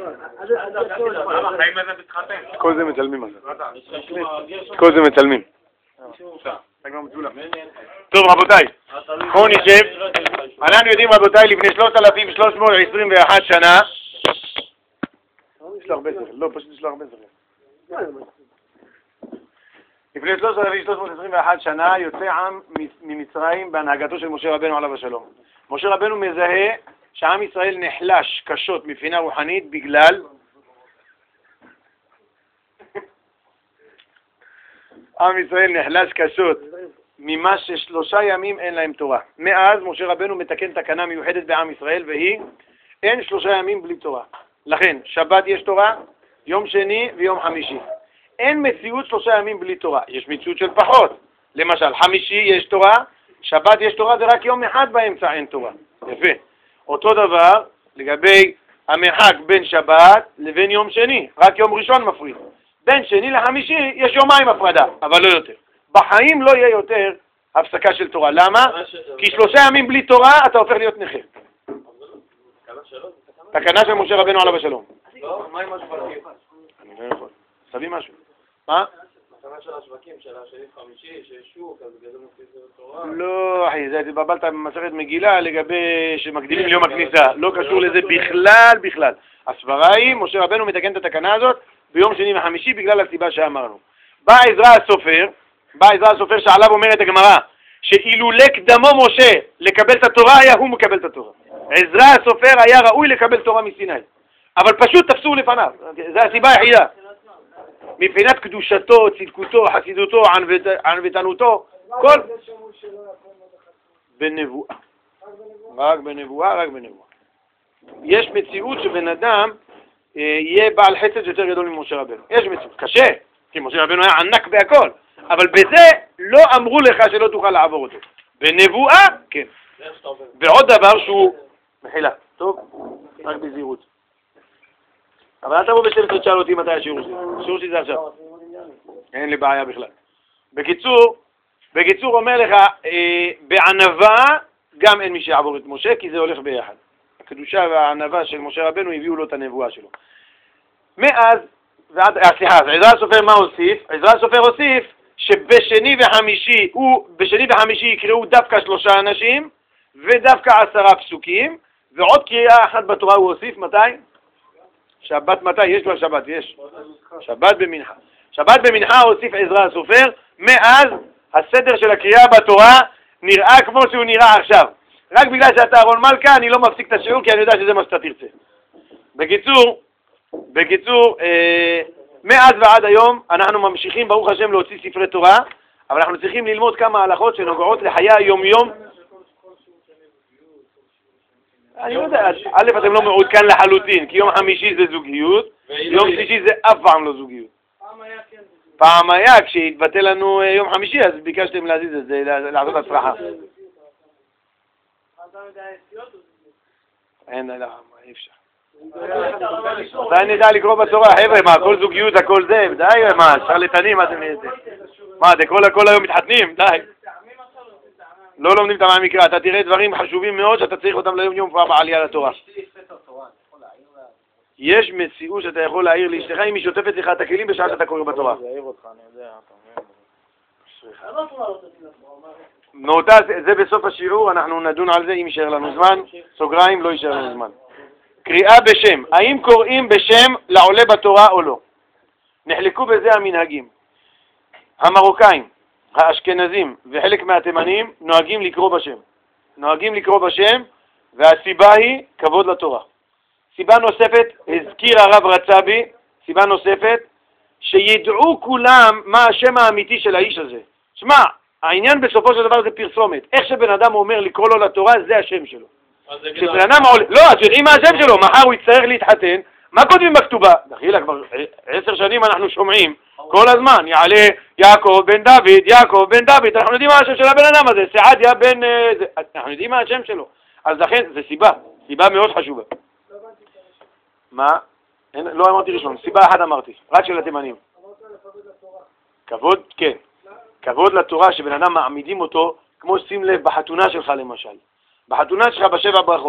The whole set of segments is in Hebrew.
כל זה מצלמים. כל זה מצלמים. טוב רבותיי, בואו נשב. אנחנו יודעים רבותיי לפני 3,321 שנה. יש לו הרבה זכר, לא פשוט יש לו הרבה זכר. לפני 3,321 שנה יוצא עם ממצרים בהנהגתו של משה רבנו עליו השלום. משה רבנו מזהה שעם ישראל נחלש קשות מבחינה רוחנית בגלל עם ישראל נחלש קשות ממה ש3 ימים אין להם תורה. מאז משה רבנו מתקן תקנה מיוחדת בעם ישראל והיא אין 3 ימים בלי תורה. לכן שבת יש תורה, יום שני ויום חמישי. אין מציאות 3 ימים בלי תורה. יש מציאות של פחות. למשל חמישי יש תורה, שבת יש תורה ורק יום אחד באמצע אין תורה. יפה. אותו דבר לגבי המרחק בין שבת לבין יום שני. רק יום ראשון מפריד. בין שני לחמישי יש יומיים הפרדה, אבל לא יותר. בחיים לא יהיה יותר הפסקה של תורה. למה? כי 3 ימים בלי תורה אתה הופך להיות נכה. תקנה של משה רבנו עליו השלום. לא, מה עם השווקים? אני לא יכול. תביא משהו. מה? התקנה של השווקים, של השני חמישי, שיש שוק, אז גדול מפסיד תורה. לא, אחי, זה התבלבלת במסכת מגילה לגבי שמקדימים ליום הכניסה. לא קשור לזה בכלל. הסברה היא, משה רבנו מתקן את התקנה הזאת ביום שני וחמישי בגלל הסיבה שאמרנו. בא עזרא הסופר שעליו אומרת הגמרא, שאילולא קדמו משה לקבל את התורה, היה הוא מקבל את התורה. עזרא הסופר היה ראוי לקבל תורה מסיני. אבל פשוט תפסו לפניו. זו הסיבה היחידה. מבחינת קדושתו, צדקותו, חסידותו, ענוותנותו, כל... בנבואה. רק בנבואה. יש מציאות שבן אדם יהיה בעל חסד יותר גדול ממשה רבנו. יש מציאות. קשה, כי משה רבנו היה ענק בהכל. אבל בזה לא אמרו לך שלא תוכל לעבור אותו. בנבואה, כן. ועוד דבר שהוא... מחילה. טוב? רק בזהירות. אבל אל תבוא ב-12 תשאל אותי מתי השיעור שלי. השיעור שלי זה עכשיו. אין לי בעיה בכלל. בקיצור אומר לך, בענווה גם אין מי שיעבור את משה, כי זה הולך ביחד. הקדושה והענווה של משה רבנו הביאו לו את הנבואה שלו. מאז, עזרא הסופר מה הוסיף? עזרא הסופר הוסיף שבשני וחמישי יקראו דווקא 3 אנשים, ודווקא 10 פסוקים, ועוד קריאה אחת בתורה הוא הוסיף, מתי? שבת מתי? יש לו שבת, יש. שבת במנחה. שבת במנחה הוסיף עזרא הסופר, מאז הסדר של הקריאה בתורה נראה כמו שהוא נראה עכשיו. רק בגלל שאתה אהרון מלכה אני לא מפסיק את השיעור כי אני יודע שזה מה שאתה תרצה. בקיצור, מאז ועד היום אנחנו ממשיכים ברוך השם להוציא ספרי תורה, אבל אנחנו צריכים ללמוד כמה הלכות שנוגעות לחיי היום-יום. אני לא יודע, א' אתם לא מעודכן לחלוטין, כי יום חמישי זה זוגיות, יום שלישי זה אף פעם לא זוגיות. פעם היה, כשהתבטא לנו יום חמישי, אז ביקשתם להזיז את זה, לעשות הצלחה. אין, לא, אי אפשר. די נדע לקרוא בתורה, חבר'ה, מה, כל זוגיות, הכל זה, די, מה, שרלטנים, מה זה נהיה? מה, זה כל היום מתחתנים, די. לא לומדים את המקרא, אתה תראה דברים חשובים מאוד שאתה צריך אותם ליום יום כבר בעלייה לתורה. יש מציאות שאתה יכול להעיר לאשתך אם היא שוטפת לך את הכלים בשעה שאתה קורא בתורה. זה בסוף השיעור, אנחנו נדון על זה אם יישאר לנו זמן, סוגריים, לא יישאר לנו זמן. קריאה בשם, האם קוראים בשם לעולה בתורה או לא? נחלקו בזה המנהגים. המרוקאים, האשכנזים וחלק מהתימנים נוהגים לקרוא בשם, והסיבה היא כבוד לתורה. סיבה נוספת, הזכיר הרב רצבי, סיבה נוספת, שידעו כולם מה השם האמיתי של האיש הזה. שמע, העניין בסופו של דבר זה פרסומת. איך שבן אדם אומר לקרוא לו לתורה, זה השם שלו. כשבן אדם עולה, לא, אז יודעים מה השם שלו, מחר הוא יצטרך להתחתן, מה כותבים בכתובה? דחילה, כבר 10 שנים אנחנו שומעים, כל הזמן, יעלה יעקב בן דוד, אנחנו יודעים מה השם של הבן אדם הזה, סעדיה בן... אנחנו יודעים מה השם שלו. אז לכן, זה סיבה מאוד חשובה. מה? לא אמרתי ראשון, סיבה אחת אמרתי, רק של התימנים. כבוד, כן. כבוד לתורה שבן אדם מעמידים אותו, כמו שים לב בחתונה שלך למשל. בחתונה שלך ב7 ברכות.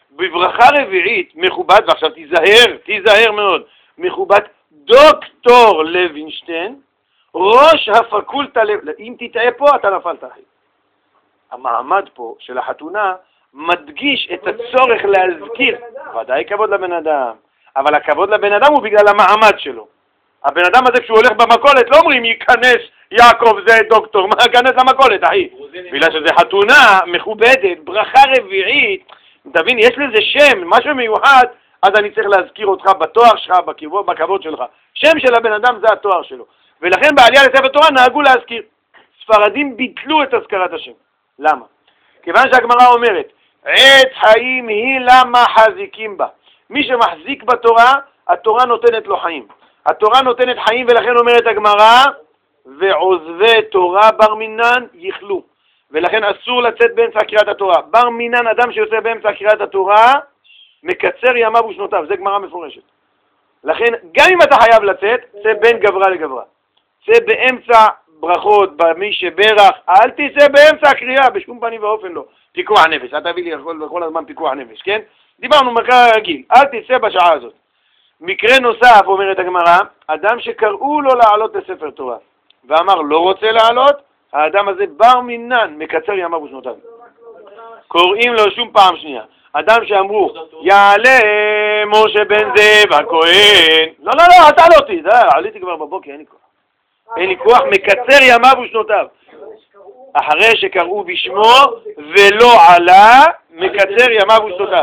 בברכה רביעית מכובד, ועכשיו תיזהר מאוד, מכובד דוקטור לוינשטיין, ראש הפקולטה, אם תטעה פה אתה נפלת אחי. המעמד פה של החתונה מדגיש את הצורך להזכיר, ודאי כבוד לבן אדם, אבל הכבוד לבן אדם הוא בגלל המעמד שלו. הבן אדם הזה כשהוא הולך במכולת לא אומרים ייכנס יעקב זה דוקטור, מה ייכנס למכולת אחי? בגלל שזה חתונה מכובדת, ברכה רביעית, תבין, יש לזה שם, משהו מיוחד, אז אני צריך להזכיר אותך בתואר שלך, בכבוד שלך. שם של הבן אדם זה התואר שלו. ולכן בעלייה לספר תורה נהגו להזכיר. ספרדים ביטלו את הזכרת השם. למה? כיוון שהגמרא אומרת, עץ חיים היא למה חזיקים בה. מי שמחזיק בתורה, התורה נותנת לו חיים. התורה נותנת חיים ולכן אומרת הגמרא, ועוזבי תורה בר מינן יכלו. ולכן אסור לצאת באמצע קריאת התורה. בר מינן, אדם שיוצא באמצע קריאת התורה, מקצר ימיו ושנותיו. זה גמרא מפורשת. לכן, גם אם אתה חייב לצאת, צא בין גברה לגברה. צא באמצע ברכות, במי שברך, אל תצא באמצע הקריאה, בשום פנים ואופן לא. פיקוח נפש, אתה תביא לי כל הזמן פיקוח נפש, כן? דיברנו מקרה רגיל, אל תצא בשעה הזאת. מקרה נוסף, אומרת הגמרא, אדם שקראו לו לעלות לספר תורה, ואמר לא רוצה לעלות, האדם הזה בר מינן, מקצר ימיו ושנותיו. קוראים לו שום פעם שנייה. אדם שאמרו, יעלה משה בן זאב הכהן. לא, אתה לא אותי, עליתי כבר בבוקר, אין לי כוח. אין לי כוח, מקצר ימיו ושנותיו. אחרי שקראו בשמו ולא עלה, מקצר ימיו ושנותיו.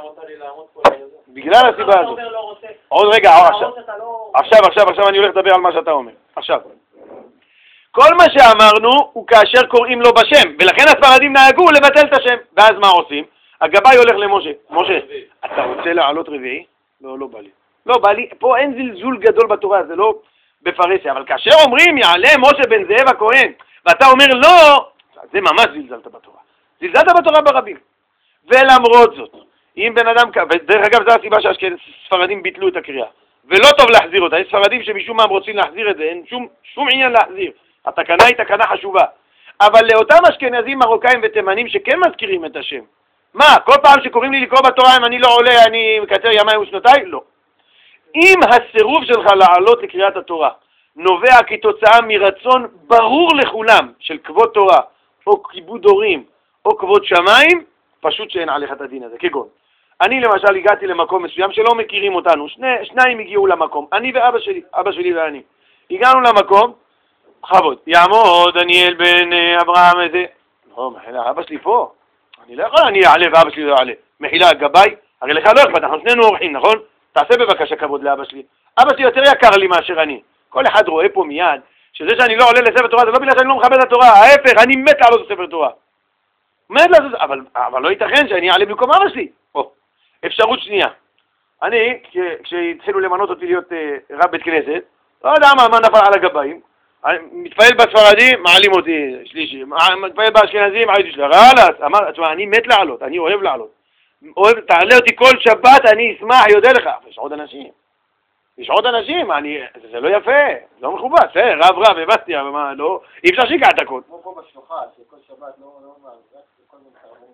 בגלל הסיבה הזאת. עוד רגע, עכשיו אני הולך לדבר על מה שאתה אומר. עכשיו. כל מה שאמרנו הוא כאשר קוראים לו בשם, ולכן הספרדים נהגו לבטל את השם. ואז מה עושים? הגבאי הולך למשה. משה, אתה רוצה לעלות רביעי? לא בא לי. לא בא לי, פה אין זלזול גדול בתורה, זה לא בפרסיה, אבל כאשר אומרים יעלה משה בן זאב הכהן, ואתה אומר לא, זה ממש זלזלת בתורה. זלזלת בתורה ברבים. ולמרות זאת, אם בן אדם, ודרך אגב זו הסיבה שהספרדים ביטלו את הקריאה, ולא טוב להחזיר אותה, יש ספרדים שמשום מה רוצים להחזיר את זה, אין שום עניין להחזיר. התקנה היא תקנה חשובה. אבל לאותם אשכנזים, מרוקאים ותימנים שכן מזכירים את השם, מה, כל פעם שקוראים לי לקרוא בתורה, אם אני לא עולה, אני מקצר ימיים ושנותיי? לא. אם הסירוב שלך לעלות לקריאת התורה נובע כתוצאה מרצון ברור לכולם של כבוד תורה, או כיבוד הורים, או כבוד שמיים, פשוט שאין עליך את הדין הזה. כגון, אני למשל הגעתי למקום מסוים שלא מכירים אותנו, שניים הגיעו למקום, אני ואבא שלי, אבא שלי ואני. הגענו למקום, בכבוד, יעמוד דניאל בן אברהם הזה. לא, מחילה, אבא שלי פה. אני לא יכול, אני אעלה ואבא שלי לא יעלה. מחילה, גבאי, הרי לך לא אכפת, אנחנו שנינו אורחים, נכון? תעשה בבקשה כבוד לאבא שלי. אבא שלי יותר יקר לי מאשר אני. כל אחד רואה פה מיד, שזה שאני לא עולה לספר תורה, זה לא בגלל שאני לא מכבד את התורה, ההפך, אני מת לעלות לספר תורה. מת לעשות, אבל לא ייתכן שאני אעלה במקום אבא שלי. אפשרות שנייה. אני, כשהתחילו למנות אותי להיות רב בית כנסת, לא יודע מה נפל על הגבאים, מתפעל בספרדי, מעלים אותי שלישי, מתפעל באשכנזי, מעלים אותי שלישי, אמר, תשמע, אני מת לעלות, אני אוהב לעלות. תעלה אותי כל שבת, אני אשמח, יודע לך. יש עוד אנשים, זה לא יפה, לא מכובד, רב, הבסתי, אבל מה, לא, אי אפשר שיקע את הכל. כמו פה בשלוחה, שכל שבת לא מעזק, כל מיני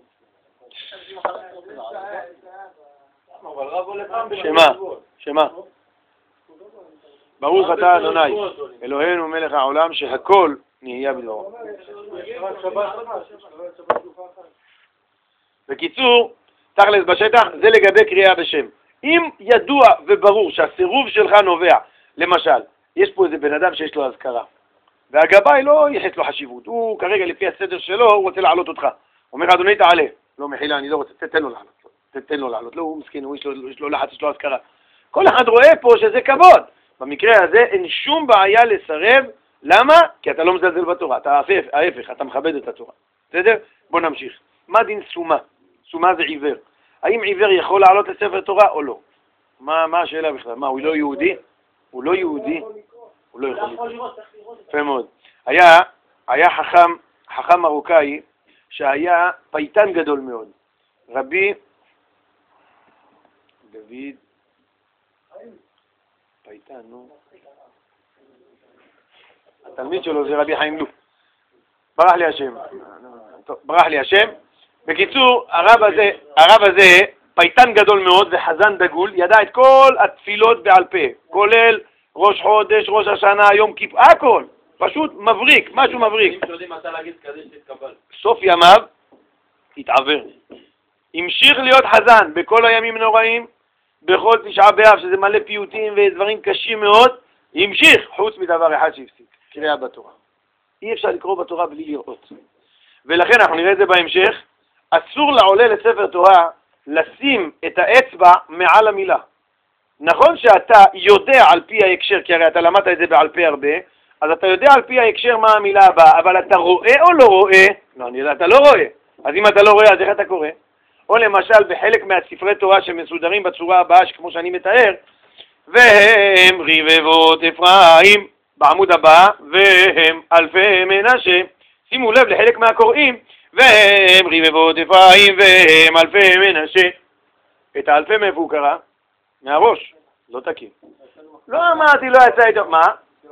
חרמות. שמה? ברוך אתה אדוני, אלוהינו מלך העולם שהכל נהיה בדברו. בקיצור, תכלס בשטח, זה לגבי קריאה בשם. אם ידוע וברור שהסירוב שלך נובע, למשל, יש פה איזה בן אדם שיש לו הזכרה, והגבאי לא יחס לו חשיבות, הוא כרגע לפי הסדר שלו, הוא רוצה לעלות אותך. אומר אדוני תעלה, לא מחילה, אני לא רוצה, תתן לו לעלות, לא, הוא מסכן, יש לו לחץ, יש לו הזכרה. כל אחד רואה פה שזה כבוד. במקרה הזה אין שום בעיה לסרב, למה? כי אתה לא מזלזל בתורה, אתה ההפך, אתה מכבד את התורה. בסדר? בוא נמשיך. מה דין סומה? סומה זה עיוור. האם עיוור יכול לעלות לספר תורה או לא? מה השאלה בכלל? מה, הוא לא יהודי? הוא לא יהודי? הוא לא יכול לראות. יפה מאוד. היה חכם מרוקאי שהיה פייטן גדול מאוד. רבי דוד פייטן, נו. התלמיד שלו זה רבי חיים לוק. ברח לי השם. בקיצור, הרב הזה פייטן גדול מאוד וחזן דגול, ידע את כל התפילות בעל פה, כולל ראש חודש, ראש השנה, יום כיפור, הכל. פשוט מבריק, משהו מבריק. אם שיודעים מתי להגיד כזה שתתקבל. סוף ימיו התעבר. המשיך להיות חזן בכל הימים נוראים, בכל תשעה באב, שזה מלא פיוטים ודברים קשים מאוד, המשיך, חוץ מדבר אחד שהפסיק, קריאה בתורה. אי אפשר לקרוא בתורה בלי לראות. ולכן אנחנו נראה את זה בהמשך, אסור לעולה לספר תורה לשים את האצבע מעל המילה. נכון שאתה יודע על פי ההקשר, כי הרי אתה למדת את זה בעל פה הרבה, אז אתה יודע על פי ההקשר מה המילה הבאה, אבל אתה רואה או לא רואה? לא, אני יודע, אתה לא רואה. אז אם אתה לא רואה, אז איך אתה קורא? או למשל בחלק מהספרי תורה שמסודרים בצורה הבאה, כמו שאני מתאר, והם רבבות אפרים, בעמוד הבא, והם אלפי מנשה. שימו לב לחלק מהקוראים, והם רבבות אפרים, והם אלפי מנשה. את האלפי מאיפה הוא קרא? מהראש, לא תקין. לא אמרתי, לא יצא איתו, מה?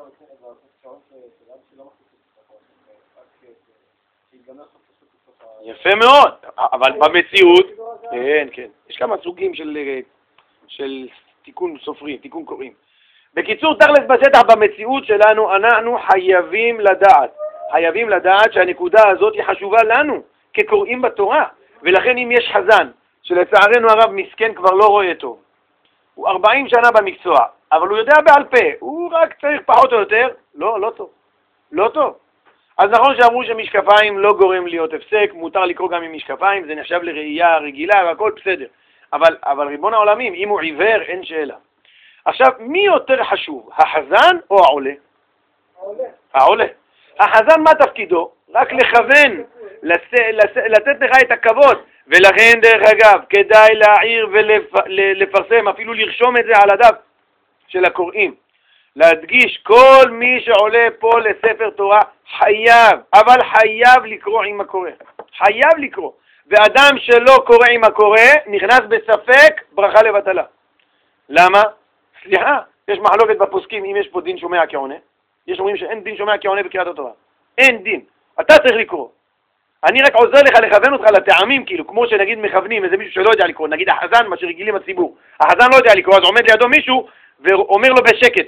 יפה מאוד, אבל במציאות, כן, כן, יש כמה סוגים של תיקון סופרי, תיקון קוראים. בקיצור, תכלס בשטח במציאות שלנו, אנחנו חייבים לדעת שהנקודה הזאת היא חשובה לנו, כקוראים בתורה, ולכן אם יש חזן, שלצערנו הרב מסכן כבר לא רואה טוב, הוא 40 שנה במקצוע, אבל הוא יודע בעל פה, הוא רק צריך פחות או יותר, לא טוב, לא טוב. אז נכון שאמרו שמשקפיים לא גורם להיות הפסק, מותר לקרוא גם עם משקפיים, זה נחשב לראייה רגילה והכל בסדר. אבל ריבון העולמים, אם הוא עיוור, אין שאלה. עכשיו, מי יותר חשוב, החזן או העולה? העולה. החזן מה תפקידו? רק לכוון, לתת לך את הכבוד. ולכן דרך אגב, כדאי להעיר ולפרסם, אפילו לרשום את זה על הדף של הקוראים. להדגיש, כל מי שעולה פה לספר תורה חייב, אבל חייב לקרוא עם הקורא. חייב לקרוא. ואדם שלא קורא עם הקורא, נכנס בספק, ברכה לבטלה. למה? סליחה, יש מחלוקת בפוסקים אם יש פה דין שומע כעונה. יש אומרים שאין דין שומע כעונה בקריאת התורה. אין דין. אתה צריך לקרוא. אני רק עוזר לך לכוון אותך לטעמים, כאילו, כמו שנגיד מכוונים, איזה מישהו שלא יודע לקרוא, נגיד החזן, מה שרגילים הציבור. החזן לא יודע לקרוא, אז עומד לידו מישהו ואומר לו בשקט.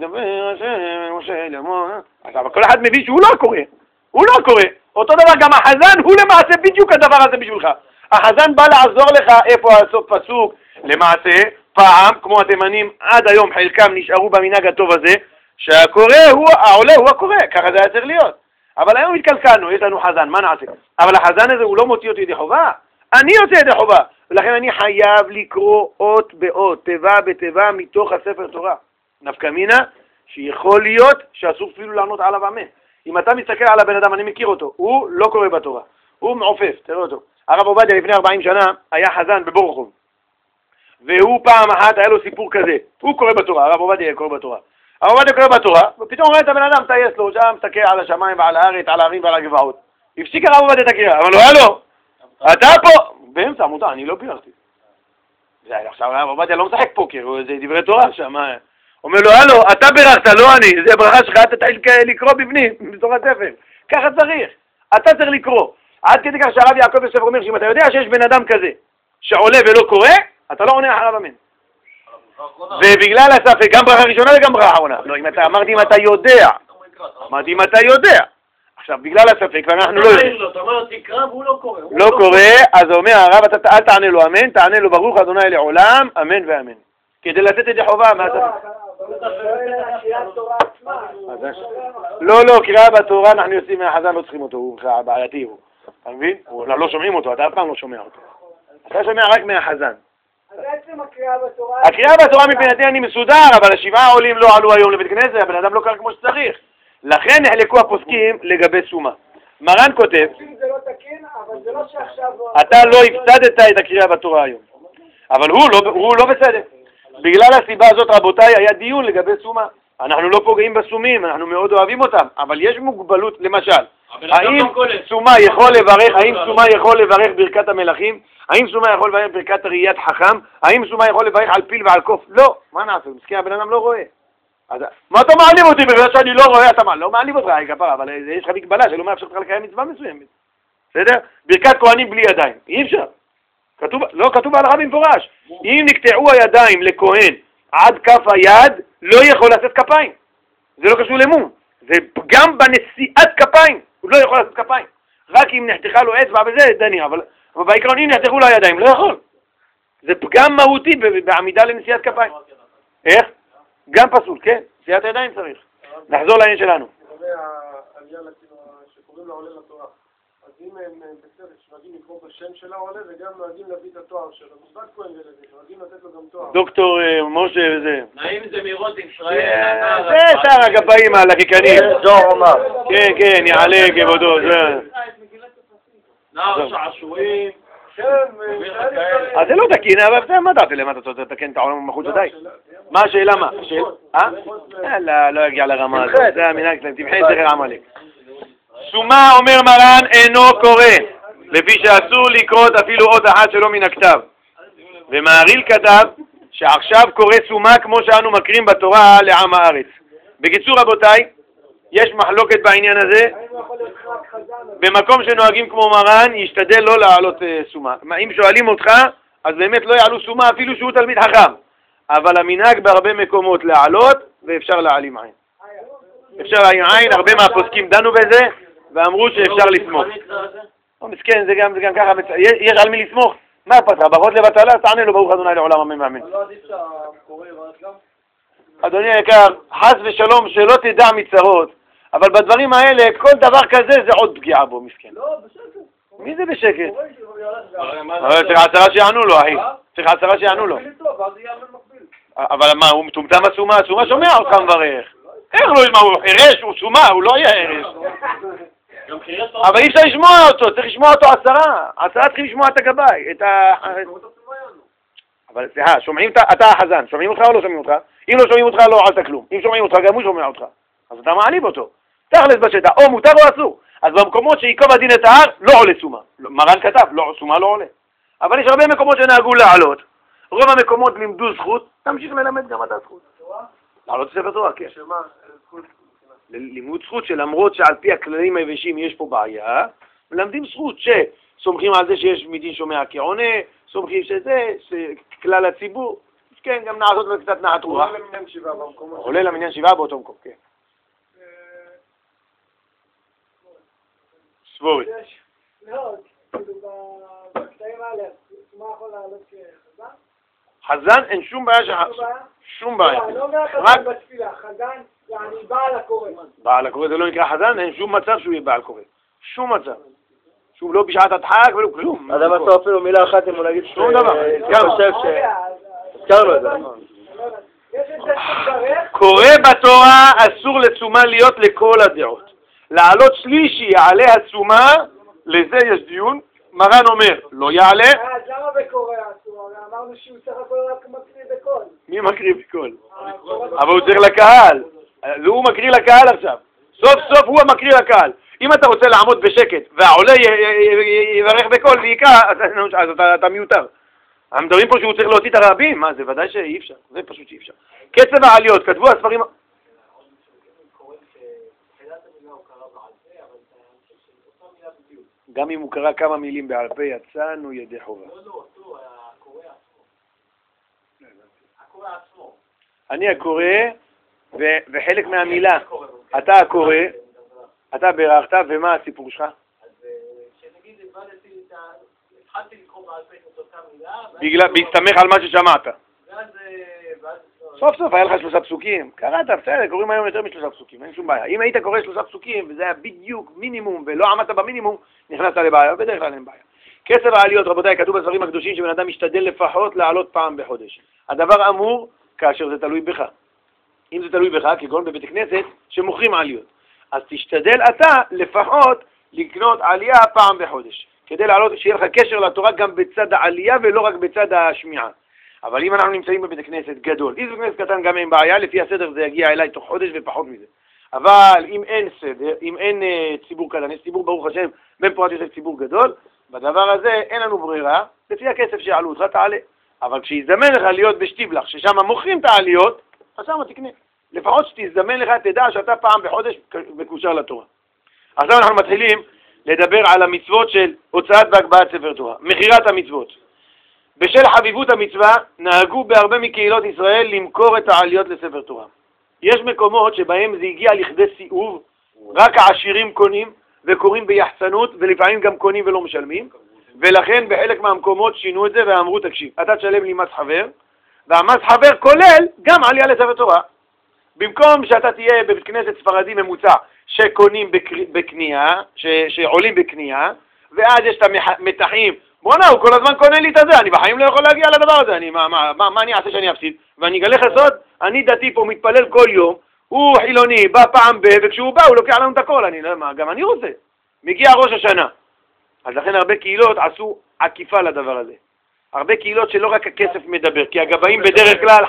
אבל כל אחד מבין שהוא לא קורא. הוא לא קורא. אותו דבר גם החזן הוא למעשה בדיוק הדבר הזה בשבילך. החזן בא לעזור לך איפה הסוף פסוק. למעשה, פעם, כמו התימנים, עד היום חלקם נשארו במנהג הטוב הזה, שהקורא הוא, העולה הוא הקורא, ככה זה היה צריך להיות. אבל היום התקלקלנו, יש לנו חזן, מה נעשה? אבל החזן הזה הוא לא מוציא אותי ידי חובה. אני יוצא ידי חובה. ולכן אני חייב לקרוא אות באות, תיבה בתיבה מתוך הספר תורה. נפקא מינה, שיכול להיות שאסור אפילו לענות עליו אמן. אם אתה מסתכל על הבן אדם, אני מכיר אותו, הוא לא קורא בתורה. הוא מעופף, תראה אותו. הרב עובדיה לפני 40 שנה היה חזן בבורחוב. והוא פעם אחת היה לו סיפור כזה. הוא קורא בתורה, הרב עובדיה קורא בתורה. הרב עובדיה קורא בתורה, ופתאום רואה את הבן אדם, טייס לו, שם מסתכל על השמיים ועל הארץ, על הערים ועל הגבעות. הפסיק הרב עובדיה את הקריאה, אבל לא, הלו, אתה פה, באמצע עמותה, אני לא בירכתי. עכשיו הרב עובדיה לא משחק פוקר, זה דברי תורה שם. אומר לו, הלו, אתה בירכת, לא אני, זה ברכה שלך, אתה תתחיל לקרוא בפנים, בתורת ספר. ככה צריך, אתה צריך לקרוא. עד כדי כך שהרב יעקב יוסף אומר שאם אתה יודע שיש בן אדם כזה שעולה ולא קורא, אתה לא עונה אחריו אמן. ובגלל הספק, גם ברכה ראשונה וגם ברכה אחרונה. לא, אמרתי אם אתה יודע. אמרתי אם אתה יודע. עכשיו, בגלל הספק, ואנחנו לא יודעים. אתה אומר, תקרא והוא לא קורא. לא קורא, אז אומר הרב, אתה אל תענה לו אמן, תענה לו ברוך אדוני לעולם, אמן ואמן. כדי לתת את זה חובה מהספק. לא, קריאה בתורה אנחנו יוצאים מהחזן, לא צריכים אותו, הוא בעייתי הוא. אתה מבין? לא שומעים אותו, אתה אף פעם לא שומע אותו. אתה שומע רק מהחזן. הקריאה בתורה מבחינתי אני מסודר, אבל השבעה עולים לא עלו היום לבית כנסת, הבן אדם לא קרא כמו שצריך. לכן נחלקו הפוסקים לגבי סומה. מרן כותב, אתה לא הפסדת את הקריאה בתורה היום, אבל הוא לא בסדר. בגלל הסיבה הזאת, רבותיי, היה דיון לגבי סומה. אנחנו לא פוגעים בסומים, אנחנו מאוד אוהבים אותם, אבל יש מוגבלות, למשל, האם סומה יכול לברך ברכת המלכים? האם סומה יכול לברך ברכת ראיית חכם? האם סומה יכול לברך על פיל ועל קוף? לא, מה נעשה? מסכן, הבן אדם לא רואה. מה אתה מעליב אותי? בגלל שאני לא רואה, אתה לא מעליב אותך, אבל יש לך מגבלה שלא מאפשר לך לקיים מצווה מסוימת. בסדר? ברכת כהנים בלי ידיים, אי אפשר. כתוב בהלכה במפורש. אם נקטעו הידיים לכהן עד כף היד, לא יכול לעשות כפיים. זה לא קשור למום. זה גם בנשיאת כפיים, הוא לא יכול לעשות כפיים. רק אם נחתכה לו אצבע וזה, דני, אבל בעיקרון אם נחתכו לו הידיים, לא יכול. זה פגם מהותי בעמידה לנשיאת כפיים. איך? גם פסול, כן? נשיאת הידיים צריך. נחזור לעניין שלנו. שקוראים לעולה לתורה. אז אם הם בסדר, שנוהגים לקרוא בשם של העולה וגם נוהגים להביא את התואר שלו. מוסד כהן ולוי, נוהגים לתת לו גם תואר. דוקטור משה וזה. נעים זה מרות ישראל. זה שר הגבאים הלחיקנים. כן, כן, יעלה כבודו. נער שעשועים. אז זה לא תקין, אבל מה דעתי למה אתה תתקן את העולם מחוץ די? מה השאלה מה? לא יגיע לרמה הזאת, זה המנהג שלהם, תמחי זכר עמלק. סומה אומר מרן אינו קורא, לפי שאסור לקרות אפילו אות אחת שלו מן הכתב. ומהרי"ל כתב שעכשיו קורא סומה כמו שאנו מקרים בתורה לעם הארץ. בקיצור רבותיי, יש מחלוקת בעניין הזה. במקום שנוהגים כמו מרן, ישתדל לא לעלות סומה. אם שואלים אותך, אז באמת לא יעלו סומה אפילו שהוא תלמיד חכם. אבל המנהג בהרבה מקומות לעלות, ואפשר להעלים עין. אפשר להעלים עין, הרבה מהפוסקים דנו בזה, ואמרו שאפשר לסמוך. מסכן, זה גם ככה, יש על מי לסמוך. מה פתחה? ברכות לבטלה, תענה לו ברוך ה' לעולם אמן ואמן. אדוני היקר, חס ושלום שלא תדע מצרות, אבל בדברים האלה, כל דבר כזה זה עוד פגיעה בו, מסכן. לא, בשקט. מי זה בשקט? אבל צריך 10 שיענו לו, אחי. צריך 10 שיענו לו. אבל מה, הוא מטומטם הסומה? הסומה שומע אותך מברך. איך לא ישמע? הוא חירש, הוא סומה, הוא לא יהיה חירש. אבל אי אפשר לשמוע אותו, צריך לשמוע אותו 10 צריכים לשמוע את הגבאי, אבל סליחה, שומעים, אתה החזן, שומעים אותך או לא שומעים אותך? אם לא שומעים אותך לא עשת כלום, אם שומעים אותך גם הוא שומע אותך, אז אתה מעליב אותו. תכלס בשטח, או מותר או אסור. אז במקומות שיקום הדין את ההר, לא עולה סומה. מרן כתב, סומה לא עולה. אבל יש הרבה מקומות שנהגו לעלות, רוב המקומות לימדו זכות, תמשיך ללמד גם אתה זכות. לעלות ספר תורה, כן. לימוד זכות שלמרות שעל פי הכללים היבשים יש פה בעיה, מלמדים זכות שסומכים על זה שיש מדין שומע כעונה, סומכים שזה, שכלל הציבור, כן, גם נעשות וקצת נחת רוח. עולה למניין 7 באותו מקום, כן. סבורי. לא, כאילו בקטעים האלה, מה יכול לעלות כחזן? חזן אין שום בעיה, שום בעיה. לא אומר חזן בתפילה, חזן יעני בעל הקורא. בעל הקורא זה לא נקרא חזן, אין שום מצב שהוא יהיה בעל קורא. שום מצב. שוב לא בשעת הדחק ולא כלום. אדם עשו אפילו מילה אחת אם הוא נגיד שום דבר. גם חושב הזכרנו את זה. קורא בתורה אסור לצומה להיות לכל הדעות. לעלות שלישי יעלה הצומה, לזה יש דיון. מרן אומר, לא יעלה. אז למה בקורא אסור? אמרנו שהוא צריך הכל רק מקריא בקול. מי מקריא בקול? אבל הוא צריך לקהל. הוא מקריא לקהל עכשיו. סוף סוף הוא המקריא לקהל. אם אתה רוצה לעמוד בשקט והעולה יברך בקול ויקרא, אז אתה מיותר. הם מדברים פה שהוא צריך להוציא את הרבים. מה, זה ודאי שאי אפשר. זה פשוט שאי אפשר. קצב העליות, כתבו הספרים... גם אם הוא קרא כמה מילים בעל פה, יצאנו ידי חובה. לא, הקורא עצמו. אני הקורא, וחלק מהמילה, אתה הקורא, אתה ברכת, ומה הסיפור שלך? אז כשנגיד התחלתי לקרוא בעל פה את אותה מילה, בהסתמך על מה ששמעת. ואז סוף סוף היה לך 3 פסוקים, קראת, בסדר, קוראים היום יותר מ3 פסוקים, אין שום בעיה. אם היית קורא 3 פסוקים, וזה היה בדיוק מינימום, ולא עמדת במינימום, נכנסת לבעיה, ובדרך כלל אין בעיה. קצב העליות, רבותיי, כתוב בספרים הקדושים שבן אדם משתדל לפחות לעלות פעם בחודש. הדבר אמור כאשר זה תלוי בך. אם זה תלוי בך, כגון בבית הכנסת, שמוכרים עליות. אז תשתדל אתה לפחות לקנות עלייה פעם בחודש, כדי לעלות, שיהיה לך קשר לתורה גם בצד העלייה ולא רק בצד השמיעה. אבל אם אנחנו נמצאים בבית הכנסת גדול, אם זה בית כנסת קטן גם אין בעיה, לפי הסדר זה יגיע אליי תוך חודש ופחות מזה. אבל אם אין סדר, אם אין ציבור קטן, יש ציבור ברוך השם, בין פורת יוסף ציבור גדול, בדבר הזה אין לנו ברירה, לפי הכסף שיעלו אותך תעלה. אבל כשיזדמן לך להיות בשטיבלח, ששם מוכרים את העליות, אז שם תקנה. לפחות שתזדמן לך, תדע שאתה פעם בחודש מקושר לתורה. עכשיו אנחנו מתחילים לדבר על המצוות של הוצאת והגבהת ספר תורה, מכירת המצוות. בשל חביבות המצווה, נהגו בהרבה מקהילות ישראל למכור את העליות לספר תורה. יש מקומות שבהם זה הגיע לכדי סיאוב, רק העשירים קונים וקוראים ביחצנות, ולפעמים גם קונים ולא משלמים, ולכן בחלק מהמקומות שינו את זה ואמרו, תקשיב, אתה תשלם לי מס חבר, והמס חבר כולל גם עלייה לספר תורה. במקום שאתה תהיה בבית כנסת ספרדי ממוצע שקונים בקנייה, שעולים בקנייה, ואז יש את המתחים, בוא'נה, הוא כל הזמן קונה לי את זה, אני בחיים לא יכול להגיע לדבר הזה, מה אני אעשה שאני אפסיד? ואני אגלה לך סוד, אני דתי פה, מתפלל כל יום, הוא חילוני, בא פעם וכשהוא בא הוא לוקח לנו את הכל, גם אני רוצה. מגיע ראש השנה. אז לכן הרבה קהילות עשו עקיפה לדבר הזה. הרבה קהילות שלא רק הכסף מדבר, כי הגבאים בדרך כלל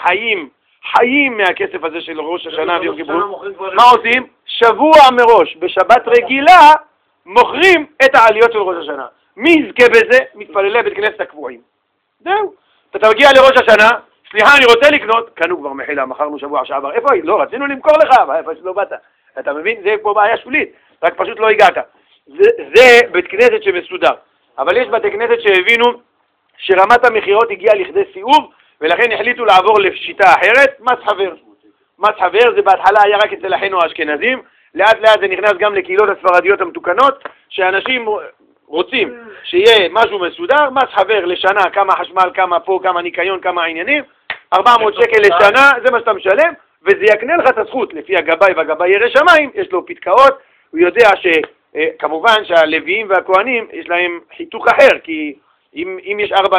חיים מהכסף הזה של ראש השנה ויום כיפור. מה עושים? שבוע מראש, בשבת רגילה, מוכרים את העליות של ראש השנה. מי יזכה בזה? מתפללי בית כנסת הקבועים. זהו. אתה תגיע לראש השנה, סליחה, אני רוצה לקנות, קנו כבר מחילה, מכרנו שבוע שעבר. איפה היא? לא, רצינו למכור לך, איפה שלא באת. אתה מבין? זה פה בעיה שולית, רק פשוט לא הגעת. זה בית כנסת שמסודר. אבל יש בתי כנסת שהבינו שרמת המחירות הגיעה לכדי סיאוב, ולכן החליטו לעבור לשיטה אחרת, מס חבר. מס חבר זה בהתחלה היה רק אצל אחינו האשכנזים, לאט לאט זה נכנס גם לקהילות הספרדיות המתוקנות, שאנשים רוצים שיהיה משהו מסודר, מס חבר לשנה, כמה חשמל, כמה פה, כמה ניקיון, כמה עניינים, 400 שקל לשנה, זה מה שאתה משלם, וזה יקנה לך את הזכות, לפי הגבאי והגבאי ירא שמיים, יש לו פתקאות, הוא יודע שכמובן שהלוויים והכהנים יש להם חיתוך אחר, כי אם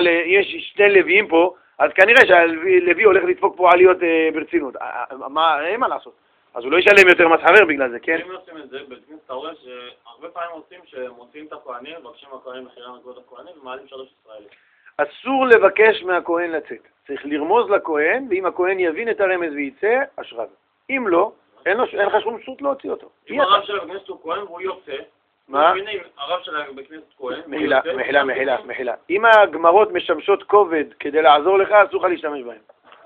יש שני לוויים פה, אז כנראה שהלוי הולך לדפוק פה עליות ברצינות. אין מה לעשות. אז הוא לא ישלם יותר מס חבר בגלל זה, כן? אם עושים את זה, בכנסת אתה רואה שהרבה פעמים עושים שמוציאים את הכהנים, מבקשים מהכהנים מחירה מגבות הכהנים ומעלים 3 ישראלים. אסור לבקש מהכהן לצאת. צריך לרמוז לכהן, ואם הכהן יבין את הרמז וייצא, אשריו. אם לא, אין לך שום זכות להוציא אותו. אם הרב של בכנסת הוא כהן והוא יוצא, מה? הרב של בכנסת כהן, מחילה. אם הגמרות משמשות כובד כדי לעזור לך, אסור לך להשתמש בהן.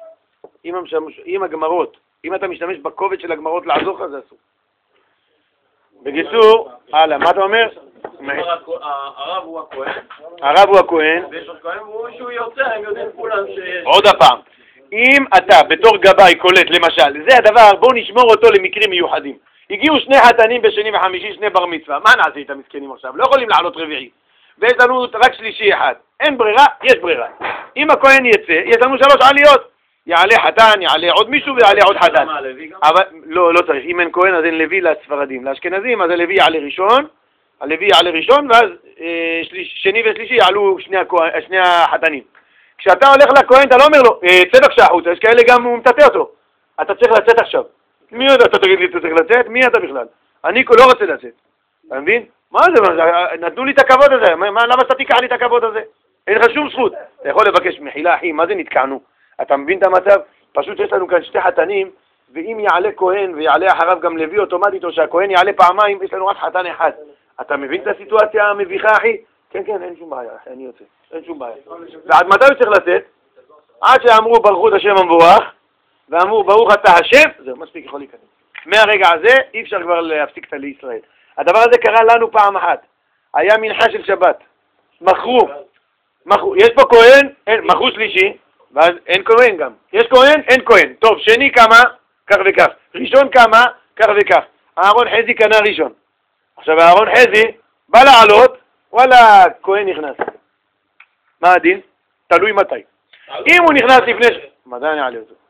אם אתה משתמש בכובד של הגמרות לעזור לך, זה אסור. בקיצור, הלאה, מה אתה אומר? הרב הוא הכהן. הרב הוא הכהן. ויש עוד כהן, והוא שהוא יוצא, הם יודעים כולם שיש. עוד הפעם, אם אתה בתור גבאי קולט, למשל, זה הדבר, בואו נשמור אותו למקרים מיוחדים. הגיעו 2 חתנים בשני וחמישי, 2 בר מצווה. מה נעשה איתם מסכנים עכשיו? לא יכולים לעלות רביעי. ויש לנו רק שלישי אחד. אין ברירה, יש ברירה. אם הכהן יצא, יש לנו 3 עליות. יעלה חתן, יעלה עוד מישהו ויעלה עוד חתן. אבל לא צריך. אם אין כהן אז אין לוי לספרדים. לאשכנזים אז הלוי יעלה ראשון, ואז שני ושלישי יעלו שני החתנים. כשאתה הולך לכהן אתה לא אומר לו, צא בבקשה החוצה, יש כאלה גם הוא מטאטא אותו. אתה צריך לצאת עכשיו. מי יודע, אתה תגיד לי, אתה צריך לצאת? מי אתה בכלל? אני לא רוצה לצאת. אתה מבין? מה זה? נתנו לי את הכבוד הזה. למה אתה תיקח לי את הכבוד הזה? אין לך שום זכות. אתה יכול לבקש מחילה, אחי, מה זה נתקענו? אתה מבין את המצב? פשוט יש לנו כאן 2 חתנים, ואם יעלה כהן ויעלה אחריו גם לוי אוטומטית, או שהכהן יעלה פעמיים, יש לנו רק חתן אחד. אתה מבין את הסיטואציה המביכה, אחי? כן, אין שום בעיה, אחי, אני יוצא. אין שום בעיה. ועד מתי הוא צריך לצאת? עד שאמרו ברכות השם המבורך, ואמרו ברוך אתה השם, זהו, מספיק יכול להיכנס. מהרגע הזה אי אפשר כבר להפסיק את לישראל. הדבר הזה קרה לנו פעם אחת. היה מנחה של שבת. מכרו. יש פה כהן, מכרו שלישי, ואז אין כהן גם. יש כהן, אין כהן. טוב, שני כמה, כך וכך. ראשון כמה, כך וכך. אהרון חזי קנה ראשון. עכשיו אהרון חזי בא לעלות, וואלה, כהן נכנס. מה הדין? תלוי מתי. אם הוא נכנס לפני... מתי אני אעלה אותו?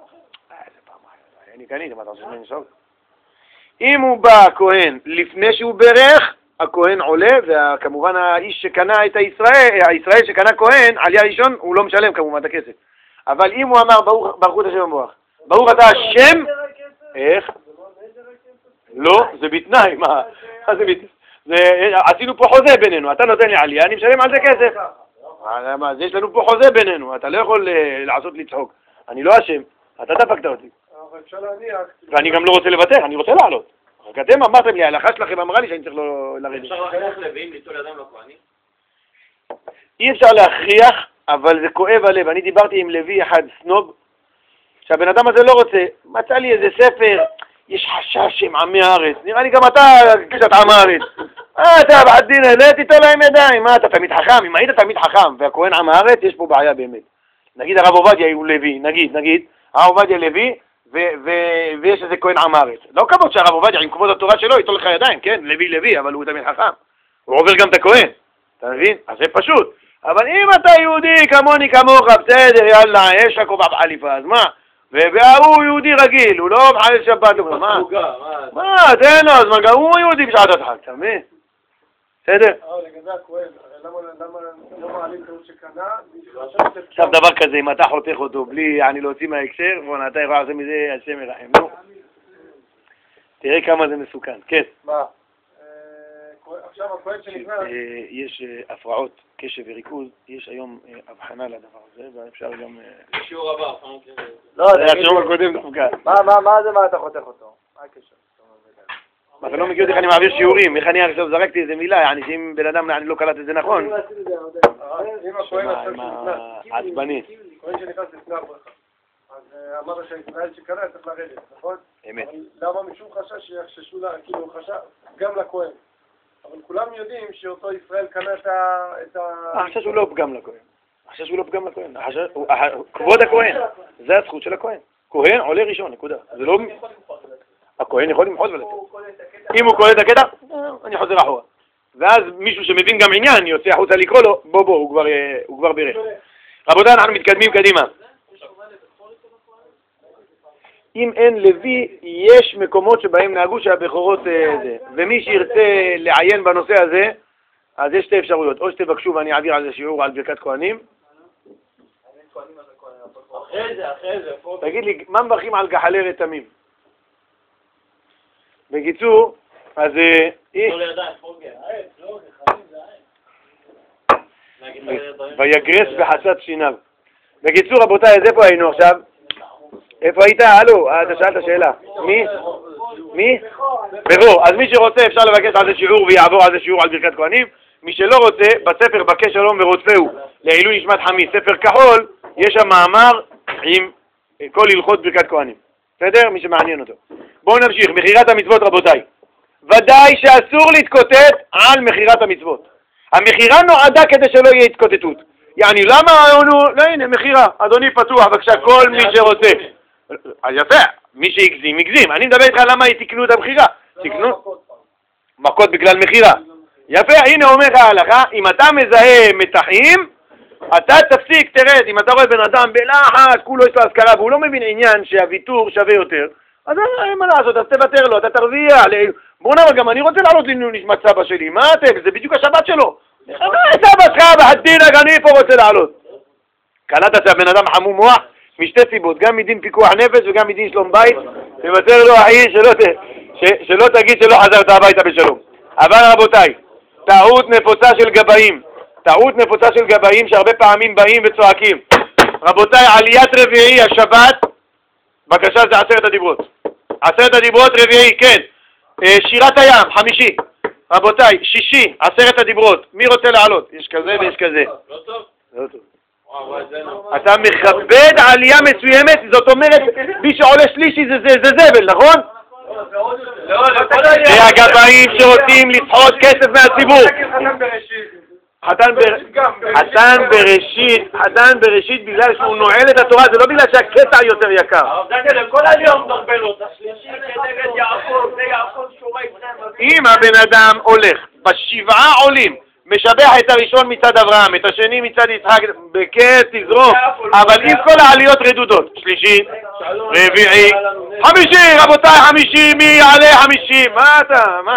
אני קניתי, מה אתה עושה ממני שוב? אם הוא בא כהן לפני שהוא ברך, הכהן עולה, וכמובן האיש שקנה את הישראל שקנה כהן, עלייה ראשון, הוא לא משלם כמובן את הכסף. אבל אם הוא אמר ברכות השם המבורך, ברוך אתה השם, איך? לא, זה בתנאי, מה זה בתנאי? עשינו פה חוזה בינינו, אתה נותן לי עלייה, אני משלם על זה כסף. יש לנו פה חוזה בינינו, אתה לא יכול לעשות לי צחוק. אני לא אשם, אתה דפקת אותי. ואני גם לא רוצה לוותר, אני רוצה לעלות. רק אתם אמרתם לי, ההלכה שלכם אמרה לי שאני צריך לרדת. אפשר להכריח לוויים ליטול ידיים לכהנים? אי אפשר להכריח, אבל זה כואב הלב. אני דיברתי עם לוי אחד סנוב, שהבן אדם הזה לא רוצה. מצא לי איזה ספר, יש חשש עם עמי הארץ. נראה לי גם אתה קצת עם הארץ. אתה בעד דין, תיתן להם ידיים, מה אתה תמיד חכם? אם היית תמיד חכם והכהן עם הארץ, יש פה בעיה באמת. נגיד הרב עובדיה הוא לוי, נגיד, הרב עובדיה לוי, ויש איזה כהן עם הארץ. לא כבוד שהרב עובדיה עם כבוד התורה שלו ייתן לך ידיים, כן? לוי, אבל הוא תמיד חכם. הוא עובר גם את הכהן, אתה מבין? אז זה פשוט. אבל אם אתה יהודי כמוני כמוך, בסדר, יאללה, יש לך כובע בחליפה, אז מה? והוא יהודי רגיל, הוא לא מחלל שבת, מה, תן לו, אז מה, גם הוא יהודי בשעת הדחק, אתה מבין? בסדר? לגבי הכהן, למה לא מעלים טעות שקנה? עכשיו דבר כזה, אם אתה חותך אותו בלי אני להוציא מההקשר, אתה יכול לעשות מזה השם ירחם, נו. תראה כמה זה מסוכן, כן. מה? עכשיו הכהן שנכנס... יש הפרעות קשב וריכוז, יש היום הבחנה לדבר הזה, ואפשר גם... שיעור הבא, לא, זה השיעור הקודם דווקא. מה זה מה אתה חותך אותו? מה הקשר? אתה לא מכיר איך אני מעביר שיעורים, איך אני עכשיו זרקתי איזה מילה, יעני שאם בן אדם אני לא קלט את זה נכון. אם הכהן עכשיו שנכנס... עצבני. הכהן שנכנס לפני הברכה. אז אמרת שהישראל שקנה צריך לרדת, נכון? אמת. למה משום חשש שיחששו לה, כאילו חשש גם לכהן. אבל כולם יודעים שאותו ישראל קנה את ה... החשש הוא לא פגם לכהן. החשש הוא לא פגם לכהן. כבוד הכהן. זה הזכות של הכהן. כהן עולה ראשון, נקודה. זה לא... הכהן יכול למחות ולתת. אם הוא קורא את הקטע, אני חוזר אחורה. ואז מישהו שמבין גם עניין יוצא החוצה לקרוא לו, בוא, הוא כבר בירך. רבותיי, אנחנו מתקדמים קדימה. אם אין לוי, יש מקומות שבהם נהגו שהבכורות זה. ומי שירצה לעיין בנושא הזה, אז יש שתי אפשרויות. או שתבקשו ואני אעביר על זה שיעור על ברכת כהנים. אחרי זה. תגיד לי, מה מברכים על גחלי רתמים? בקיצור, אז... ויגרס בחסד שיניו. בקיצור, רבותיי, אז איפה היינו עכשיו? איפה היית? הלו, אתה שאלת שאלה. מי? ברור. אז מי שרוצה אפשר לבקש על זה שיעור ויעבור על זה שיעור על ברכת כהנים. מי שלא רוצה, בספר בקש שלום ורודפהו לעילוי נשמת חמי, ספר כחול, יש שם מאמר עם כל הלכות ברכת כהנים. בסדר? מי שמעניין אותו. בואו נמשיך. מחירת המצוות, רבותיי. ודאי שאסור להתקוטט על מחירת המצוות. המחירה נועדה כדי שלא יהיה התקוטטות. יעני, למה הוא... לא, הנה, מחירה. אדוני פתוח, בבקשה, כל מי שרוצה. אז יפה, מי שהגזים, הגזים. אני מדבר איתך למה תקנו את המחירה. תקנו? מכות בגלל מחירה. יפה, הנה אומר ההלכה, אם אתה מזהה מתחים, אתה תפסיק, תרד, אם אתה רואה בן אדם בלחץ, כולו יש לו השכלה, והוא לא מבין עניין שהוויתור שווה יותר, אז אין מה לעשות, אז תוותר לו, אתה תרוויח. בוא נאמר, גם אני רוצה לעלות לנשמת נשמת סבא שלי, מה אתם? זה בדיוק השבת שלו. סבתך בחדינק, אני פה רוצה לעלות. קלטת שהבן אדם חמום מוח משתי סיבות, גם מדין פיקוח נפש וגם מדין שלום בית. תוותר לו אחי, שלא תגיד שלא חזרת הביתה בשלום. אבל רבותיי, טעות נפוצה של גבאים. טעות נפוצה של גבאים שהרבה פעמים באים וצועקים. רבותיי, עליית רביעי השבת, בבקשה, זה 10 הדיברות. 10 הדיברות רביעי, כן. שירת הים, 5. רבותיי, 6, 10 הדיברות. מי רוצה לעלות? יש כזה ויש כזה. לא טוב? לא טוב. אתה מכבד עלייה מסוימת, זאת אומרת, מי שעולה שלישי זה זבל, נכון? זה הגבאים שרוצים לסחוט כסף מהציבור. חתן בראשית בגלל שהוא נועל את התורה, זה לא בגלל שהקטע יותר יקר. כל היום דרבל אותה, שלישי כנגד יעקב, זה יעקב שורה איתכם. אם הבן אדם הולך, בשבעה עולים, משבח את הראשון מצד אברהם, את השני מצד יצחק, בכת תזרוק, אבל אם כל העליות רדודות, שלישי, רביעי, 50, רבותיי, 50, מי יעלה 50? מה אתה? מה?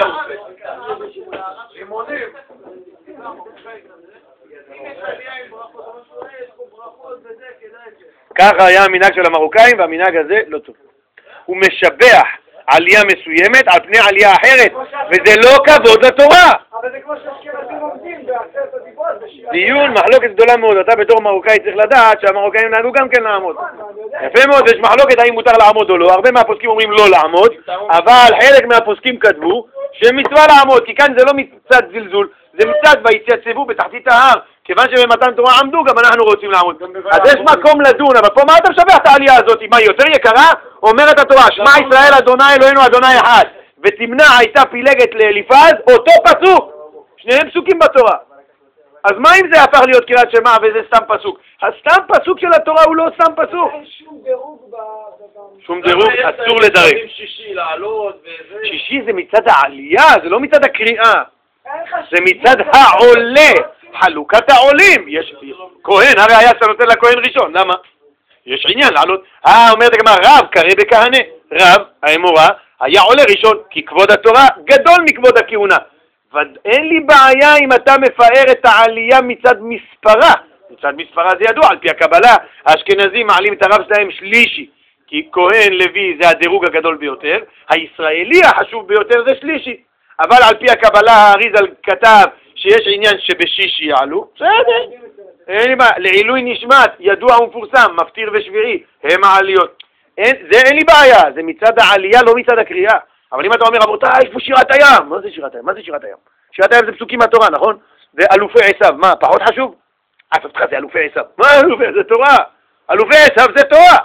ככה היה המנהג של המרוקאים, והמנהג הזה לא טוב. הוא משבח עלייה מסוימת על פני עלייה אחרת, וזה לא כבוד לתורה. אבל זה כמו שהשכנזים עומדים בעשרת הדיברות. דיון, מחלוקת גדולה מאוד. אתה בתור מרוקאי צריך לדעת שהמרוקאים נהגו גם כן לעמוד. יפה מאוד, יש מחלוקת האם מותר לעמוד או לא. הרבה מהפוסקים אומרים לא לעמוד, אבל חלק מהפוסקים כתבו שמצווה לעמוד, כי כאן זה לא מצד זלזול, זה מצד והתייצבו בתחתית ההר. כיוון שבמתן תורה עמדו, גם אנחנו רוצים לעמוד. אז יש מקום לדון, אבל פה מה אתה משבח את העלייה הזאת? מה, היא יותר יקרה? אומרת התורה, שמע ישראל אדוני אלוהינו אדוני אחד. ותמנע הייתה פילגת לאליפז, אותו פסוק. שניהם פסוקים בתורה. אז מה אם זה הפך להיות קריאת שמע וזה סתם פסוק? הסתם פסוק של התורה הוא לא סתם פסוק. אין שום דירוג שום דירוג, אסור לדרג. שישי לעלות וזה. שישי זה מצד העלייה, זה לא מצד הקריאה. זה מצד העולה, חלוקת העולים. יש כהן, הרי היה שאתה נותן לכהן ראשון, למה? יש עניין לעלות. אומרת הגמרא, רב קרא בכהנה. רב, האמורה, היה עולה ראשון, כי כבוד התורה גדול מכבוד הכהונה. ואין לי בעיה אם אתה מפאר את העלייה מצד מספרה. מצד מספרה זה ידוע, על פי הקבלה, האשכנזים מעלים את הרב שלהם שלישי, כי כהן לוי זה הדירוג הגדול ביותר, הישראלי החשוב ביותר זה שלישי. אבל על פי הקבלה האריז"ל כתב שיש עניין שבשישי יעלו, בסדר. אין לי בעיה, לעילוי נשמת, ידוע ומפורסם, מפטיר ושביעי, הם העליות. זה אין לי בעיה, זה מצד העלייה, לא מצד הקריאה. אבל אם אתה אומר, רבותיי, יש פה שירת הים. מה זה שירת הים? מה זה שירת הים? שירת הים זה פסוקים מהתורה, נכון? זה אלופי עשיו. מה, פחות חשוב? אותך זה אלופי עשיו. מה אלופי? זה תורה. אלופי עשיו זה תורה.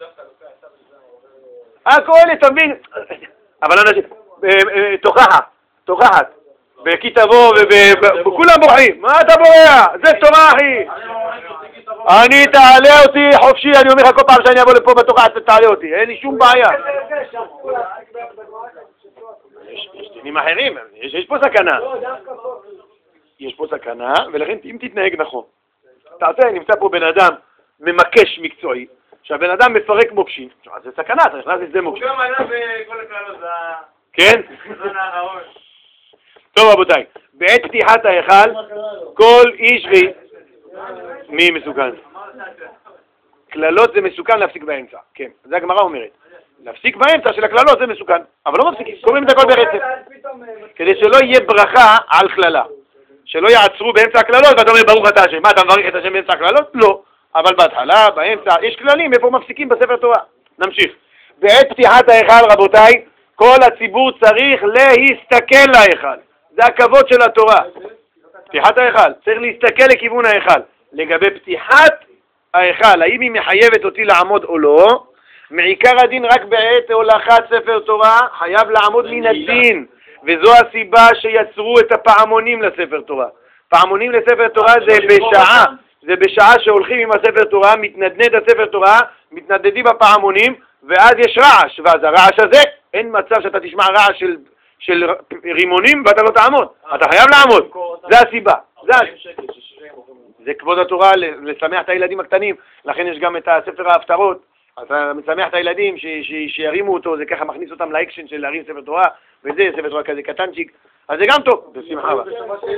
הכל, אתה מבין? אבל אנשים, תוכחת. בכתבו וכולם בורחים. מה אתה בורח? זה תורה, אחי. אני תעלה אותי חופשי, אני אומר לך כל פעם שאני אבוא לפה בתורה, תעלה אותי. אין לי שום בעיה. יש דינים אחרים, יש פה סכנה. יש פה סכנה, ולכן אם תתנהג נכון. תעשה, נמצא פה בן אדם ממקש מקצועי, שהבן אדם מפרק מוקשים. זה סכנה, אתה נכנס לזה מוקשים. הוא גם ענה בכל הקהל הזה. כן? טוב רבותיי, בעת פתיחת ההיכל, כל איש מי מסוכן? כללות זה מסוכן להפסיק באמצע, כן, זה הגמרא אומרת. להפסיק באמצע של הכללות זה מסוכן, אבל לא מפסיקים, קוראים את הכל ברצף. כדי שלא יהיה ברכה על כללה. שלא יעצרו באמצע הכללות ואתה אומר ברוך אתה השם. מה, אתה מברך את השם באמצע הכללות? לא. אבל בהתחלה, באמצע, יש כללים איפה מפסיקים בספר תורה. נמשיך. בעת פתיחת ההיכל רבותיי, כל הציבור צריך להסתכל להיכל. זה הכבוד של התורה. פתיחת ההיכל, צריך להסתכל לכיוון ההיכל. לגבי פתיחת ההיכל, האם היא מחייבת אותי לעמוד או לא? מעיקר הדין רק בעת הולכת ספר תורה חייב לעמוד מן הדין, וזו הסיבה שיצרו את הפעמונים לספר תורה. פעמונים לספר תורה זה בשעה שהולכים עם הספר תורה, מתנדנד הספר תורה, מתנדדים בפעמונים, ואז יש רעש, ואז הרעש הזה, אין מצב שאתה תשמע רעש של רימונים ואתה לא תעמוד, אתה חייב לעמוד, זה הסיבה. זה כבוד התורה לשמח את הילדים הקטנים, לכן יש גם את הספר ההפטרות, אתה משמח את הילדים שירימו אותו, זה ככה מכניס אותם לאקשן של להרים ספר תורה, וזה ספר תורה כזה קטנצ'יק, אז זה גם טוב, בשמחה רבה.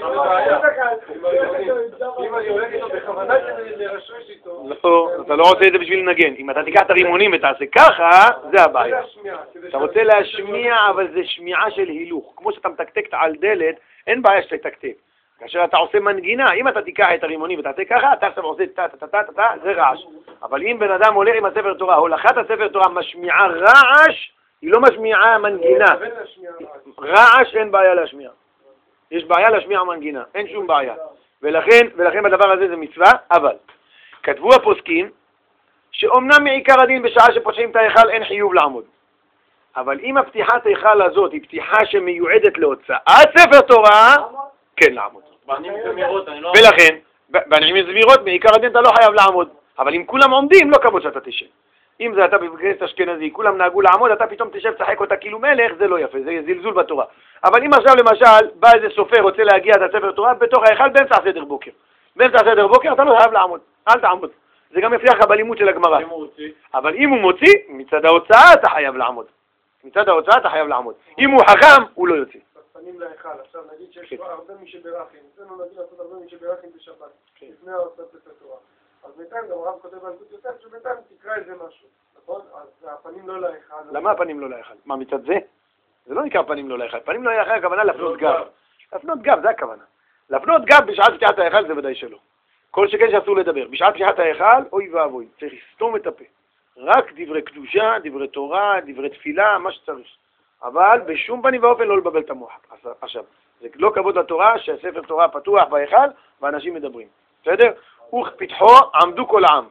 אם אני הולך איתו בכוונה כדי לרשרש איתו... לא, אתה לא רוצה את זה בשביל לנגן. אם אתה תיקח את הרימונים ותעשה ככה, זה הבעיה. אתה רוצה להשמיע, אבל זה שמיעה של הילוך. כמו שאתה מתקתק על דלת, אין בעיה שתתקתק. כאשר אתה עושה מנגינה, אם אתה תיקח את הרימונים ותעשה ככה, אתה עכשיו עושה טה, זה רעש. אבל אם בן אדם הולך עם הספר תורה, הולכת הספר תורה משמיעה רעש, היא לא משמיעה מנגינה. רעש אין בעיה להשמיע. יש בעיה להשמיע מנגינה, אין שום בעיה. ולכן בדבר הזה זה מצווה, אבל כתבו הפוסקים שאומנם מעיקר הדין בשעה שפותחים את ההיכל אין חיוב לעמוד. אבל אם הפתיחת ההיכל הזאת היא פתיחה שמיועדת להוצאת ספר תורה, כן לעמוד. ולכן, בנעים זמירות, מעיקר הדין אתה לא חייב לעמוד. אבל אם כולם עומדים, לא כבוד שאתה תשב. אם זה אתה בבית אשכנזי, כולם נהגו לעמוד, אתה פתאום תשב, תשחק אותה כאילו מלך, זה לא יפה, זה זלזול בתורה. אבל אם עכשיו למשל, בא איזה סופר, רוצה להגיע את הספר תורה, בתוך ההיכל באמצע הסדר בוקר. באמצע הסדר בוקר אתה לא חייב לעמוד, אל תעמוד. זה גם יפריע לך בלימוד של הגמרא. אבל אם הוא מוציא, מצד ההוצאה אתה חייב לעמוד. מצד ההוצאה אתה חייב לעמוד. אם הוא חכם, הוא לא יוציא. פנים להיכל. עכשיו נגיד שיש הרבה מי שברכין. אצלנו נגיד לעשות הרבה מי שברכין בשבת. לפני ההוצאת ספר תורה. אז בינתיים גם הרב כותב על גות יוסף, שבינתיים תקרא איזה משהו. נכון? אז הפנים לא להיכל. למה הפנים לא להיכל? מה, מצד זה? זה לא נקרא פנים לא להיכל. פנים לא להיכל הכוונה להפנות גב. להפנות גב, זה הכוונה. להפנות גב בשעת פתיחת ההיכל זה ודאי שלא. כל שכן שאסור לדבר. בשעת פתיחת ההיכל, אוי ואבוי, צריך לסתום את הפה. רק דברי קדושה, דברי תורה, דברי תפילה, מה שצריך. אבל בשום פנים ואופן לא לבלבל את המוח. עכשיו, זה לא כבוד לתורה שהספר תורה פתוח בהיכל ואנשים מדברים. בסדר? וכפתחו עמדו כל העם.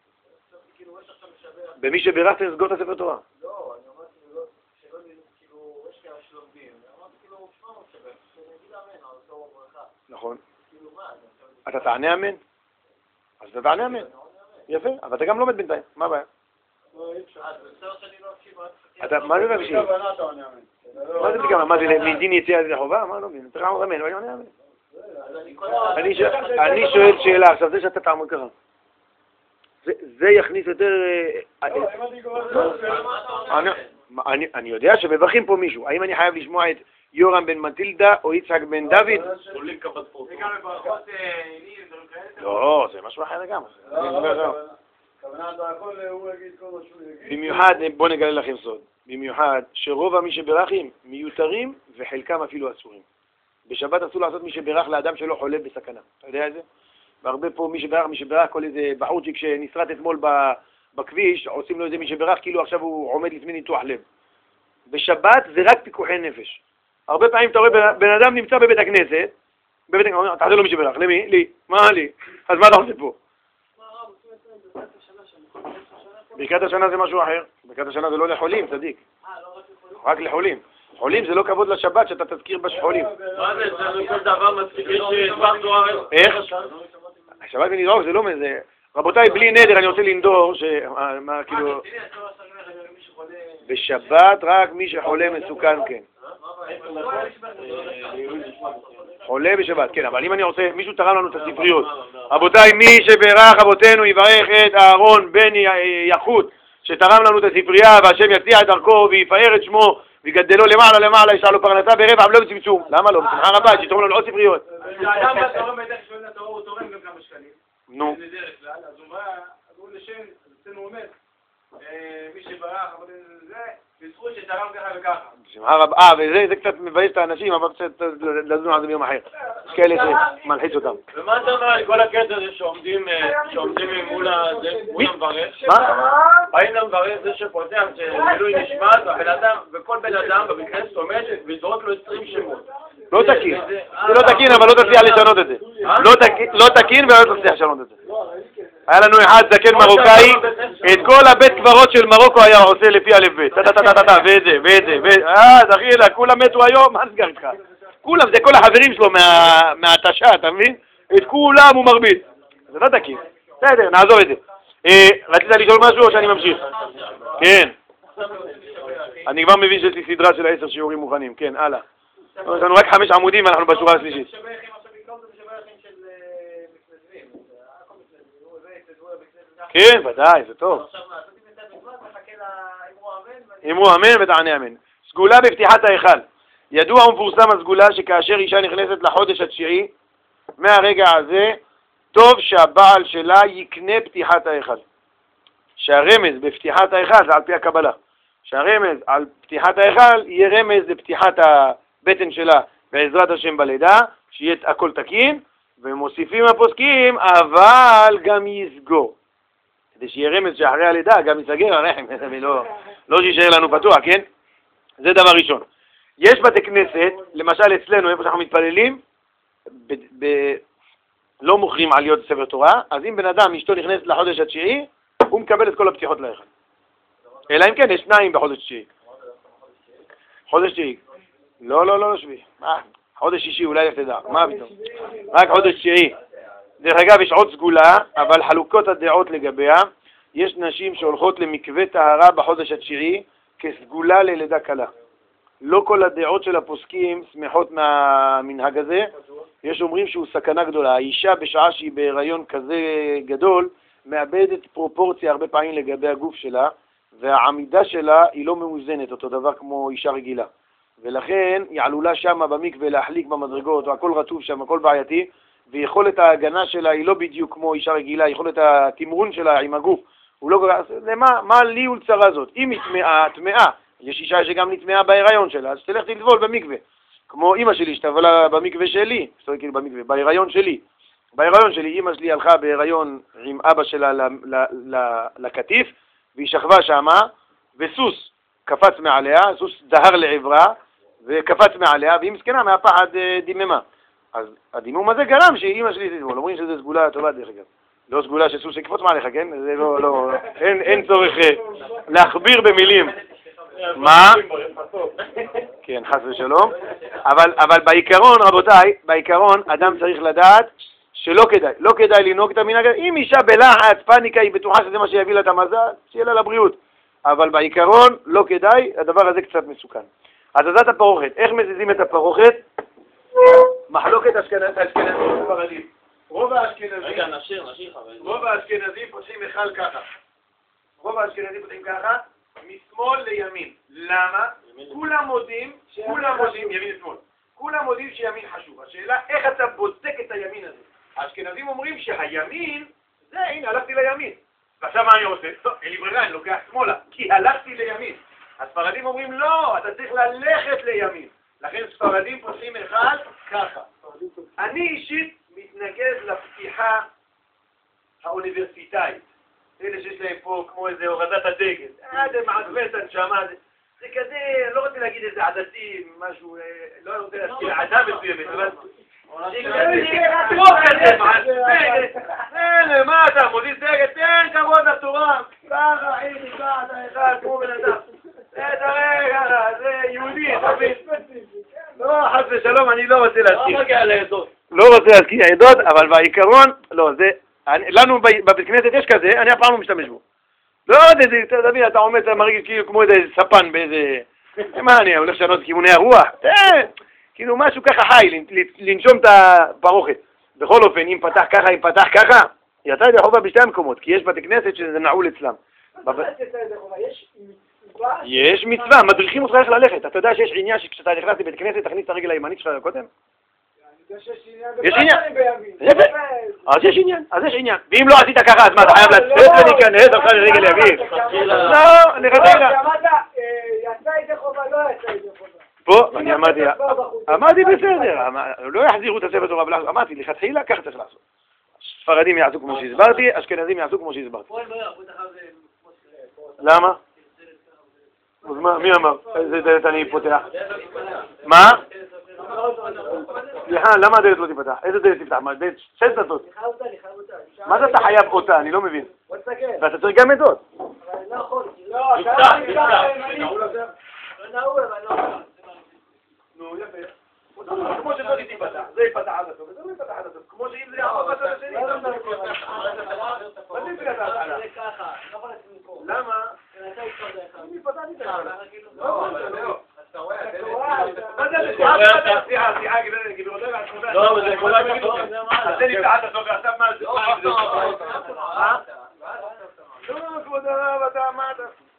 במי שברך לסגור את הספר תורה. לא, אני אמרתי שלא, כאילו, נכון. אתה תענה אמן? אז אתה תענה אמן. יפה, אבל אתה גם לומד בינתיים, מה הבעיה? מה זה להקשיב? מה זה תקרא? מה זה מדין יציאה ידי חובה? מה לא מבין? תראה אמן, ואני עונה אמן. אני שואל שאלה, עכשיו זה שאתה תעמוד ככה. זה יכניס יותר... אני יודע שמברכים פה מישהו. האם אני חייב לשמוע את יורם בן מטילדה או יצחק בן דוד? לא, זה משהו אחר לגמרי. במיוחד, בוא נגלה לכם סוד. במיוחד שרוב מי שברכם מיותרים וחלקם אפילו אסורים. בשבת אסור לעשות מי שברך לאדם שלא חולה בסכנה. אתה יודע את זה? והרבה פה מי שברך, כל איזה בחורצ'יק שנשרט אתמול בכביש, עושים לו איזה מי שברך כאילו עכשיו הוא עומד לפני ניתוח לב. בשבת זה רק פיקוחי נפש. הרבה פעמים אתה רואה בן אדם נמצא בבית הכנסת, אתה לא מי שברך, למי? לי. מה לי? אז מה אתה עושה פה? ברכת השנה זה משהו אחר. ברכת השנה זה לא לחולים, צדיק. רק לחולים. חולים זה לא כבוד לשבת שאתה תזכיר בשחולים. מה זה? זה כל דבר מצחיק, יש דבר תואר. איך? השבת ונדרוך זה לא מזה. רבותיי, בלי נדר אני רוצה לנדור, מה כאילו... בשבת רק מי שחולה מסוכן, כן. חולה בשבת, כן, אבל אם אני רוצה, מישהו תרם לנו את הספריות. רבותיי, מי שברך אבותינו יברך את אהרון בן יחוד, שתרם לנו את הספרייה, והשם יצליח את דרכו ויפאר את שמו, ויגדלו למעלה, ישאר לו פרנסה בערב, אבל לא בצמצום. למה לא? בשמחה רבה, שיתרום לנו עוד ספריות. האדם בתורם בדרך שואל לתורה, הוא תורם גם כמה שקלים. נו. אז הוא לשם, אצלנו אומר, מי שברך, אבל זה, בזכות שתרם ככה וככה. בשמחה רבה, וזה קצת מבייש את האנשים, אבל קצת לדון על זה ביום אחר. יש כאלה שמלחיץ אותם. ומה אתה אומר על כל הקטע הזה שעומדים מול המברך? מה? האם המברך זה שפותח שמילוי נשמעת, וכל בן אדם במקרה עומד וזרוק לו 20 שמות. לא תקין. זה לא תקין, אבל לא תצליח לשנות את זה. לא תקין ולא תצליח לשנות את זה. היה לנו אחד זקן מרוקאי, את כל הבית קברות של מרוקו היה עושה לפי א' ב', וזה, דחילה, כולם מתו היום, מה נסגר איתך? כולם, זה כל החברים שלו מהתשה, אתה מבין? את כולם הוא מרביץ. זה לא תקין. בסדר, נעזוב את זה. רצית לשאול משהו או שאני ממשיך? כן. אני כבר מבין שיש לי סדרה של 10 שיעורים מוכנים, כן, הלאה. יש לנו רק 5 עמודים, אנחנו בשורה השלישית. כן, ודאי, זה טוב. אמרו אמן ותענה אמן. סגולה בפתיחת ההיכל. ידוע ומפורסם הסגולה שכאשר אישה נכנסת לחודש התשיעי, מהרגע הזה, טוב שהבעל שלה יקנה פתיחת ההיכל. שהרמז בפתיחת ההיכל זה על פי הקבלה. שהרמז על פתיחת ההיכל יהיה רמז לפתיחת הבטן שלה בעזרת השם בלידה, שיהיה הכל תקין, ומוסיפים הפוסקים, אבל גם יסגור. כדי שיהיה רמז שאחרי הלידה גם יסגר הרחם, לא שישאר לנו פתוח, כן? זה דבר ראשון. יש בתי כנסת, למשל אצלנו, איפה שאנחנו מתפללים, לא מוכרים עליות ספר תורה, אז אם בן אדם, אשתו נכנסת לחודש התשיעי, הוא מקבל את כל הפתיחות להיכל. אלא אם כן, יש 2 בחודש תשיעי. חודש תשיעי. לא שביעי. חודש שישי, אולי לך תדע. מה פתאום? רק חודש תשיעי. דרך אגב, יש עוד סגולה, אבל חלוקות הדעות לגביה. יש נשים שהולכות למקווה טהרה בחודש התשיעי כסגולה ללידה קלה. לא כל הדעות של הפוסקים שמחות מהמנהג הזה. יש אומרים שהוא סכנה גדולה. האישה בשעה שהיא בהיריון כזה גדול, מאבדת פרופורציה הרבה פעמים לגבי הגוף שלה, והעמידה שלה היא לא מאוזנת, אותו דבר כמו אישה רגילה. ולכן היא עלולה שמה במקווה להחליק במדרגות, הכל רטוב שם, הכל בעייתי, ויכולת ההגנה שלה היא לא בדיוק כמו אישה רגילה, יכולת התמרון שלה עם הגוף, הוא לא... מה לי ולצרה זאת? אם היא טמאה, יש אישה שגם נטמאה בהיריון שלה, אז תלך תלבול במקווה. כמו אמא שלי שטבלה במקווה שלי, בהיריון שלי. בהיריון שלי, אמא שלי הלכה בהיריון עם אבא שלה לקטיף, והיא שכבה שמה, וסוס קפץ מעליה, סוס דהר לעברה, וקפץ מעליה, והיא מסכנה מהפחד דיממה. אז הדימום הזה גרם שאמא שלי תטבול. אומרים שזה סגולה טובה דרך אגב. לא סגולה שסוס יקפוץ מעליך, כן? זה לא, אין צורך להכביר במילים. מה? כן, חס ושלום. אבל בעיקרון, רבותיי, בעיקרון, אדם צריך לדעת שלא כדאי. לא כדאי לנהוג את המנהג. אם אישה בלחץ, פאניקה, היא בטוחה שזה מה שיביא לה את המזל, שיהיה לה לבריאות. אבל בעיקרון, לא כדאי, הדבר הזה קצת מסוכן. הזזת הפרוכת. איך מזיזים את הפרוכת? מחלוקת אשכנזים וספרדים. רוב האשכנזים פותחים אחד ככה. רוב האשכנזים פותחים ככה, משמאל לימין. למה? כולם מודים, ימין לשמאל. כולם מודים שימין חשוב. השאלה, איך אתה בודק את הימין הזה? האשכנזים אומרים שהימין, זה, הנה, הלכתי לימין. ועכשיו מה אני עושה? טוב, אין לי ברירה, אני לוקח שמאלה, כי הלכתי לימין. הספרדים אומרים, לא, אתה צריך ללכת לימין. לכן ספרדים פותחים אחד ככה. אני אישית מתנגד לפתיחה האוניברסיטאית. אלה שיש להם פה כמו איזה הורדת הדגל. זה מעצבן את הנשמה. זה כזה, לא רוצה להגיד איזה עדתי, משהו, לא רוצה להזכיר עדה מסוימת, אבל... מה אתה מודיע דגל? תן כבוד לתורה. ככה, חידי, ככה, אחד, כמו בן אדם. זה יהודי, תבין. לא, חס ושלום, אני לא רוצה להזכיר. לא רוצה להזכיר עדות, אבל בעיקרון, לא, זה... לנו בבית כנסת יש כזה, אני אף פעם לא משתמש בו. לא יודע, תבין, אתה עומד, אתה מרגיש כמו איזה ספן באיזה... מה, אני הולך לשנות כיווני הרוח? כאילו משהו ככה חי, לנשום את הפרוכת. בכל אופן, אם פתח ככה, יצא ידי חובה בשתי המקומות, כי יש בתי כנסת שזה נעול אצלם. יש מצווה, מדריכים אותך איך ללכת. אתה יודע שיש עניין שכשאתה נכנס לבית כנסת, תכניס את הרגל הימנית שלך קודם? יש עניין. אז יש עניין. ואם לא עשית ככה, אז מה, אתה חייב לצאת ולהיכנס, עכשיו רגל יגיד. לא, לכתחילה. יצא ידי חובה, לא יצא ידי חובה. פה, אני אמרתי בסדר, לא יחזירו את הספר תורה, אמרתי, לכתחילה, ככה צריך לעשות. ספרדים יעשו כמו שהסברתי, אשכנזים יעשו כמו שהסברתי. למה? אז מי אמר? איזה דלת אני פותח? מה? סליחה, למה הדלת לא תפתח? איזה דלת תפתח? מה, דלת 6 דלתות? מה זה אתה חייב אותה? אני לא מבין. ואתה צריך גם עדות. נו, יפה. כמו שזאת תפתח, זה יפתח עד הסוף, וזה לא יפתח עד הסוף. כמו שאם זה יעבור בצד השני, מה זה יפתח עד הסוף? למה? אני פתחתי את העלה. סליחה, גבירותיי והשמונה. לא, אבל זה כולה בגדול. אז זה נפתח עד הסוף, ועכשיו מה זה? לא, כבוד הרב, אתה אמרת.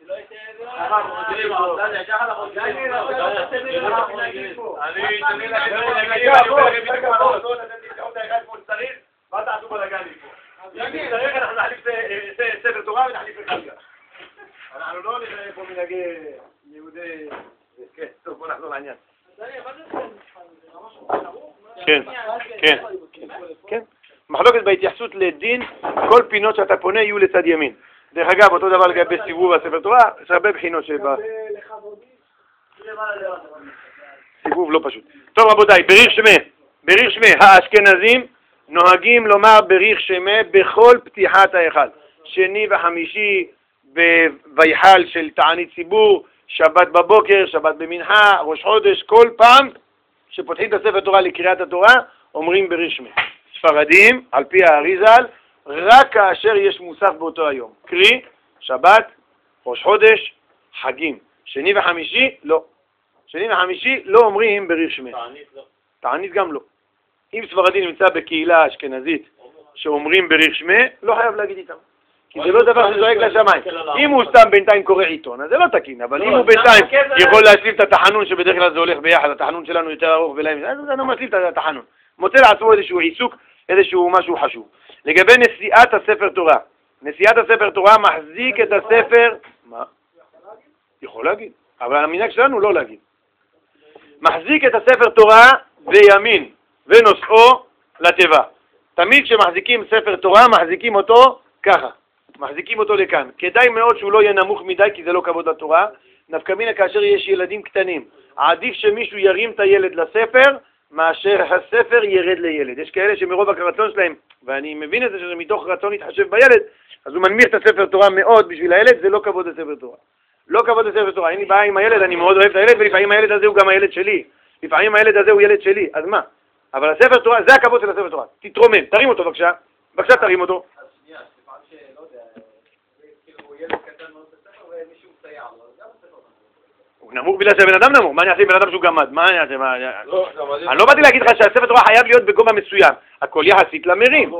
מה תעשו בלגנים פה? אם נצטרך אנחנו נחליף ספר תורה ונחליף לחלקה. אנחנו לא נראה פה מנהגי יהודי... כן, טוב, בוא נחזור לעניין. כן. מחלוקת בהתייחסות לדין, כל פינות שאתה פונה יהיו לצד ימין. דרך אגב, אותו דבר לגבי סיבוב הספר תורה, יש הרבה בחינות שבא. סיבוב לא פשוט. טוב רבותיי, בריך שמי, האשכנזים נוהגים לומר בריך שמי בכל פתיחת ההיכל. שני וחמישי בוויחל של תענית ציבור, שבת בבוקר, שבת במנחה, ראש חודש, כל פעם שפותחים את הספר תורה לקריאת התורה, אומרים בריך שמי. ספרדים, על פי האריזל, רק כאשר יש מוסף באותו היום. קרי, שבת, ראש חודש, חגים. שני וחמישי, לא. שני וחמישי לא אומרים בריך שמי. תענית גם לא. אם ספרדי נמצא בקהילה אשכנזית שאומרים בריך שמי, לא חייב להגיד איתם. כי זה לא דבר שזועק לשמיים. אם הוא סתם בינתיים קורא עיתון, אז זה לא תקין. אבל אם הוא בינתיים יכול להשליף את התחנון, שבדרך כלל זה הולך ביחד, התחנון שלנו יותר ארוך ולהם, אז אני משליף את התחנון. מוצא לעצמו איזשהו עיסוק, איזשהו משהו חשוב. לגבי נשיאת הספר תורה. נשיאת הספר תורה מחזיק את הספר... מה? יכול להגיד. אבל המנהג שלנו לא להגיד. מחזיק את הספר תורה בימין ונושאו לתיבה. תמיד כשמחזיקים ספר תורה, מחזיקים אותו ככה. מחזיקים אותו לכאן. כדאי מאוד שהוא לא יהיה נמוך מדי, כי זה לא כבוד התורה. נפקא מינה כאשר יש ילדים קטנים. עדיף שמישהו ירים את הילד לספר, מאשר הספר ירד לילד. יש כאלה שמרוב הרצון שלהם, ואני מבין את זה שזה מתוך רצון להתחשב בילד, אז הוא מנמיך את הספר תורה מאוד בשביל הילד, זה לא כבוד הספר תורה. לא כבוד לספר תורה. אין לי בעיה עם הילד, אני מאוד אוהב את הילד, ולפעמים הילד הזה הוא גם הילד שלי. לפעמים הילד הזה הוא ילד שלי, אז מה? אבל הספר תורה, זה הכבוד של הספר תורה. תתרומם, תרים אותו בבקשה. בבקשה תרים אותו. שנייה, לפעם שלא יודע, כאילו ילד קטן מאוד בספר ומישהו מסייע לו, אז גם בספר. הוא נמוך בגלל שהבן אדם נמוך. מה אני אעשה עם בן אדם שהוא גמד? מה אני אעשה? אני לא באתי להגיד לך שהספר תורה חייב להיות בגובה מסוים. הכל יחסית למרים.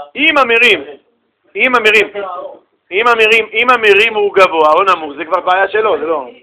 אם המרים הוא גבוה או נמוך, זה כבר בעיה שלו, זה לא.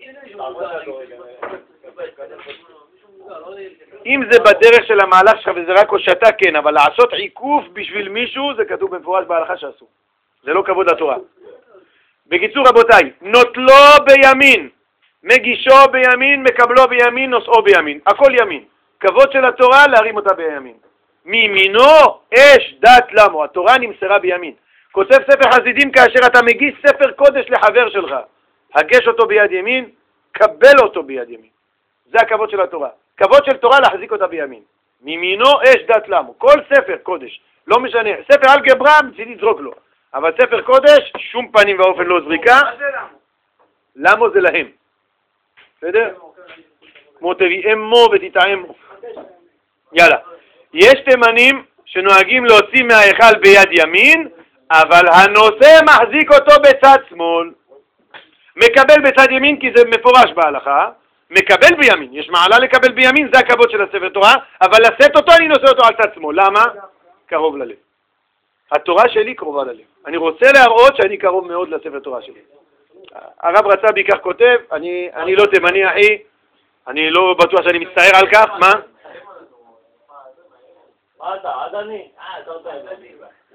אם זה בדרך של המהלך שלך וזה רק הושטה, כן, אבל לעשות עיקוף בשביל מישהו, זה כתוב במפורש בהלכה שעשו. זה לא כבוד לתורה. בקיצור רבותיי, נוטלו בימין, מגישו בימין, מקבלו בימין, נושאו בימין. הכל ימין. כבוד של התורה להרים אותה בימין. מימינו אש דת למו. התורה נמסרה בימין. כותב ספר חסידים כאשר אתה מגיש ספר קודש לחבר שלך. הגש אותו ביד ימין, קבל אותו ביד ימין. זה הכבוד של התורה. כבוד של תורה להחזיק אותה בימין. מימינו אש דת למו. כל ספר קודש, לא משנה. ספר אלגברה, מצידי זרוק לו. אבל ספר קודש, שום פנים ואופן לא זריקה. מה זה למה? למה זה להם? בסדר? כמו תביא אמו ותתאמו. יאללה. יש תימנים שנוהגים להוציא מההיכל ביד ימין, אבל הנושא מחזיק אותו בצד שמאל. מקבל בצד ימין כי זה מפורש בהלכה. מקבל בימין. יש מעלה לקבל בימין, זה הכבוד של הספר תורה, אבל לשאת אותו אני נושא אותו על צד שמאל. למה? קרוב ללב. התורה שלי קרובה ללב. אני רוצה להראות שאני קרוב מאוד לספר תורה שלי. הרב רצה בעיקר כותב, אני לא תימני אחי, אני לא בטוח שאני מצטער על כך, מה? מה אתה? עדני? אתה רוצה עדני.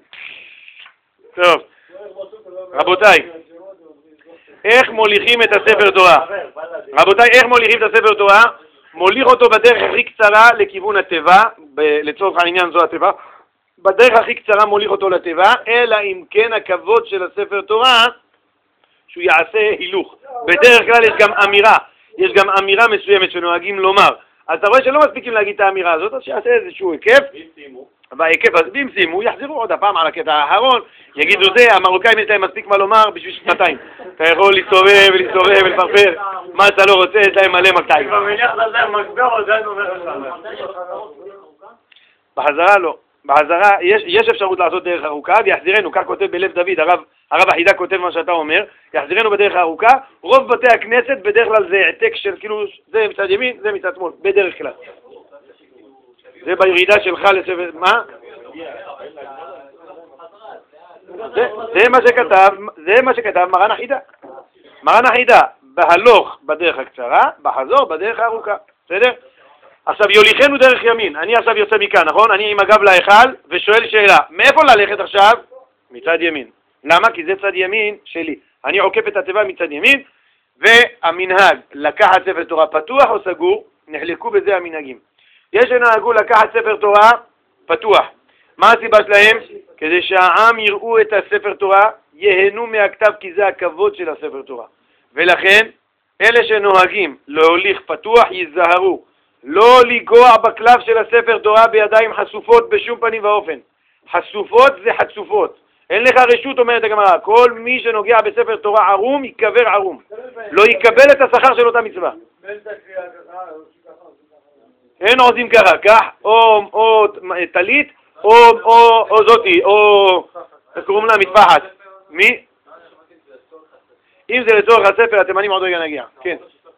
טוב, רבותיי, איך מוליכים את הספר תורה? רבותיי, איך מוליכים את הספר תורה? מוליך אותו בדרך הכי קצרה לכיוון הטבע, לצורך העניין זו הטבע, בדרך הכי קצרה מוליך אותו לטבע, אלא אם כן הכבוד של הספר תורה שהוא יעשה הילוך. בדרך כלל יש גם אמירה מסוימת שנוהגים לומר. אז אתה רואה שלא מספיקים להגיד את האמירה הזאת, אז שיעשה איזשהו היקף, וההיקף הזה, ואם סיימו, יחזרו עוד הפעם על הקטע האחרון, יגידו זה, המרוקאים יש להם מספיק מה לומר בשביל שנתיים. אתה יכול להסתובב ולפרפר, מה אתה לא רוצה, יש להם מלא מקטעים. בחזרה לא. בחזרה יש אפשרות לעשות דרך ארוכה, ויחזירנו, כך כותב בלב דוד, הרב החידה כותב מה שאתה אומר, יחזירנו בדרך הארוכה. רוב בתי הכנסת בדרך כלל זה העתק של כאילו, זה מצד ימין, זה מצד שמאל, בדרך כלל. זה בירידה שלך לספר, מה? זה מה שכתב מרן החידה. מרן החידה, בהלוך בדרך הקצרה, בחזור בדרך הארוכה, בסדר? עכשיו יוליכנו דרך ימין, אני עכשיו יוצא מכאן, נכון? אני עם הגב להיכל ושואל שאלה, מאיפה ללכת עכשיו? מצד ימין. למה? כי זה צד ימין שלי. אני עוקף את התיבה מצד ימין, והמנהג לקחת ספר תורה פתוח או סגור, נחלקו בזה המנהגים. יש שנהגו לקחת ספר תורה פתוח. מה הסיבה שלהם? כדי שהעם יראו את הספר תורה, יהנו מהכתב כי זה הכבוד של הספר תורה. ולכן, אלה שנוהגים להוליך פתוח ייזהרו. לא לגוע בקלף של הספר תורה בידיים חשופות בשום פנים ואופן. חשופות זה חצופות. אין לך רשות, אומרת הגמרא. כל מי שנוגע בספר תורה ערום, יקבר ערום. לא יקבל את השכר של אותה מצווה. אין עושים ככה, כך, או תלית, או זאתי, או קוראים לה מטפחת. מי? אם זה לצורך הספר, התימנים עוד רגע נגיע. כן.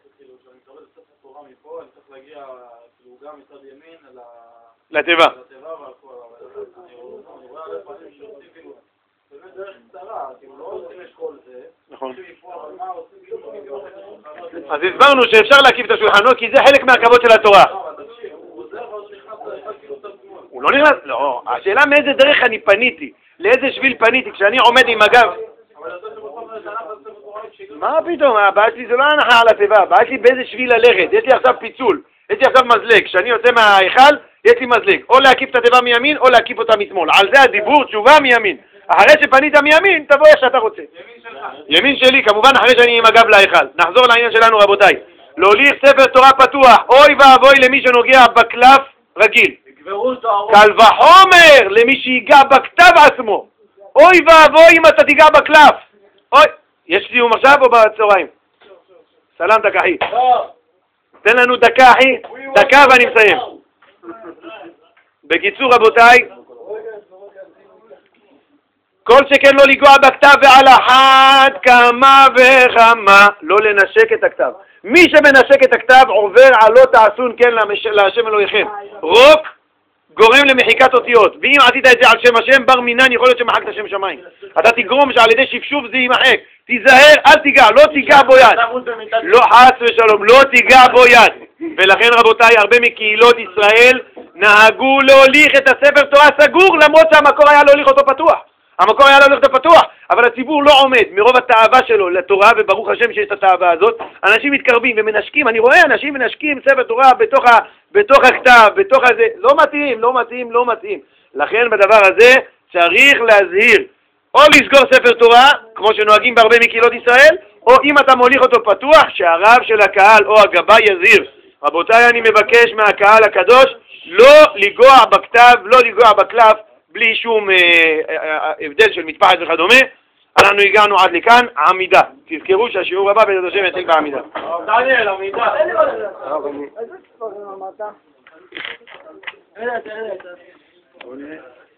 לתיבה. נכון. אז הסברנו שאפשר להקיף את השולחנות כי זה חלק מהכבוד של התורה. הוא לא נכנס, לא, השאלה מאיזה דרך אני פניתי, לאיזה שביל פניתי, כשאני עומד עם הגב. מה פתאום, הבעיה שלי זה לא הנחה על התיבה, הבעיה שלי באיזה שביל ללכת, יש לי עכשיו פיצול, יש לי עכשיו מזלג, כשאני יוצא מההיכל, יש לי מזלג, או להקיף את התיבה מימין או להקיף אותה משמאל, על זה הדיבור, תשובה מימין. אחרי שפנית מימין, תבוא איך שאתה רוצה. ימין שלי, כמובן אחרי שאני עם הגב להיכל. נחזור לעניין שלנו רבותיי. להוליך ספר תורה פתוח, אוי ואבוי למי שנוגע בקלף רגיל. קל וחומר למי שיגע בכתב עצמו. אוי ואבוי אם אתה תיגע בקלף. אוי, יש סיום עכשיו או בצהריים? סלמת אחי. תן לנו דקה אחי, דקה ואני מסיים. בקיצור רבותיי, כל שכן לא לגוע בכתב ועל אחת כמה וכמה לא לנשק את הכתב. מי שמנשק את הכתב עובר על לא תעשון כן להשם אלוהיכם. רוק גורם למחיקת אותיות, ואם עשית את זה על שם השם בר מינן יכול להיות שמחקת שם שמיים. אתה תגרום שעל ידי שפשוף זה יימחק. תיזהר, אל תיגע, לא תיגע בו יד. לא חס ושלום, לא תיגע בו יד. ולכן רבותיי, הרבה מקהילות ישראל נהגו להוליך את הספר תורה סגור, למרות שהמקור היה להוליך אותו פתוח. המקור היה להוליך אותו פתוח, אבל הציבור לא עומד מרוב התאווה שלו לתורה, וברוך השם שיש את התאווה הזאת. אנשים מתקרבים ומנשקים, אני רואה אנשים מנשקים ספר תורה בתוך הכתב, בתוך הזה, לא מתאים. לכן בדבר הזה צריך להזהיר, או לסגור ספר תורה, כמו שנוהגים בהרבה מקהילות ישראל, או אם אתה מוליך אותו פתוח, שהרב של הקהל או הגבאי יזהיר. רבותיי, אני מבקש מהקהל הקדוש לא לגוע בכתב, לא לגוע בקלף, בלי שום הבדל של מטפחת וכדומה. אנחנו הגענו עד לכאן, עמידה. תזכרו שהשיעור הבא בעזרת השם יתחיל בעמידה. דניאל, עמידה. איזה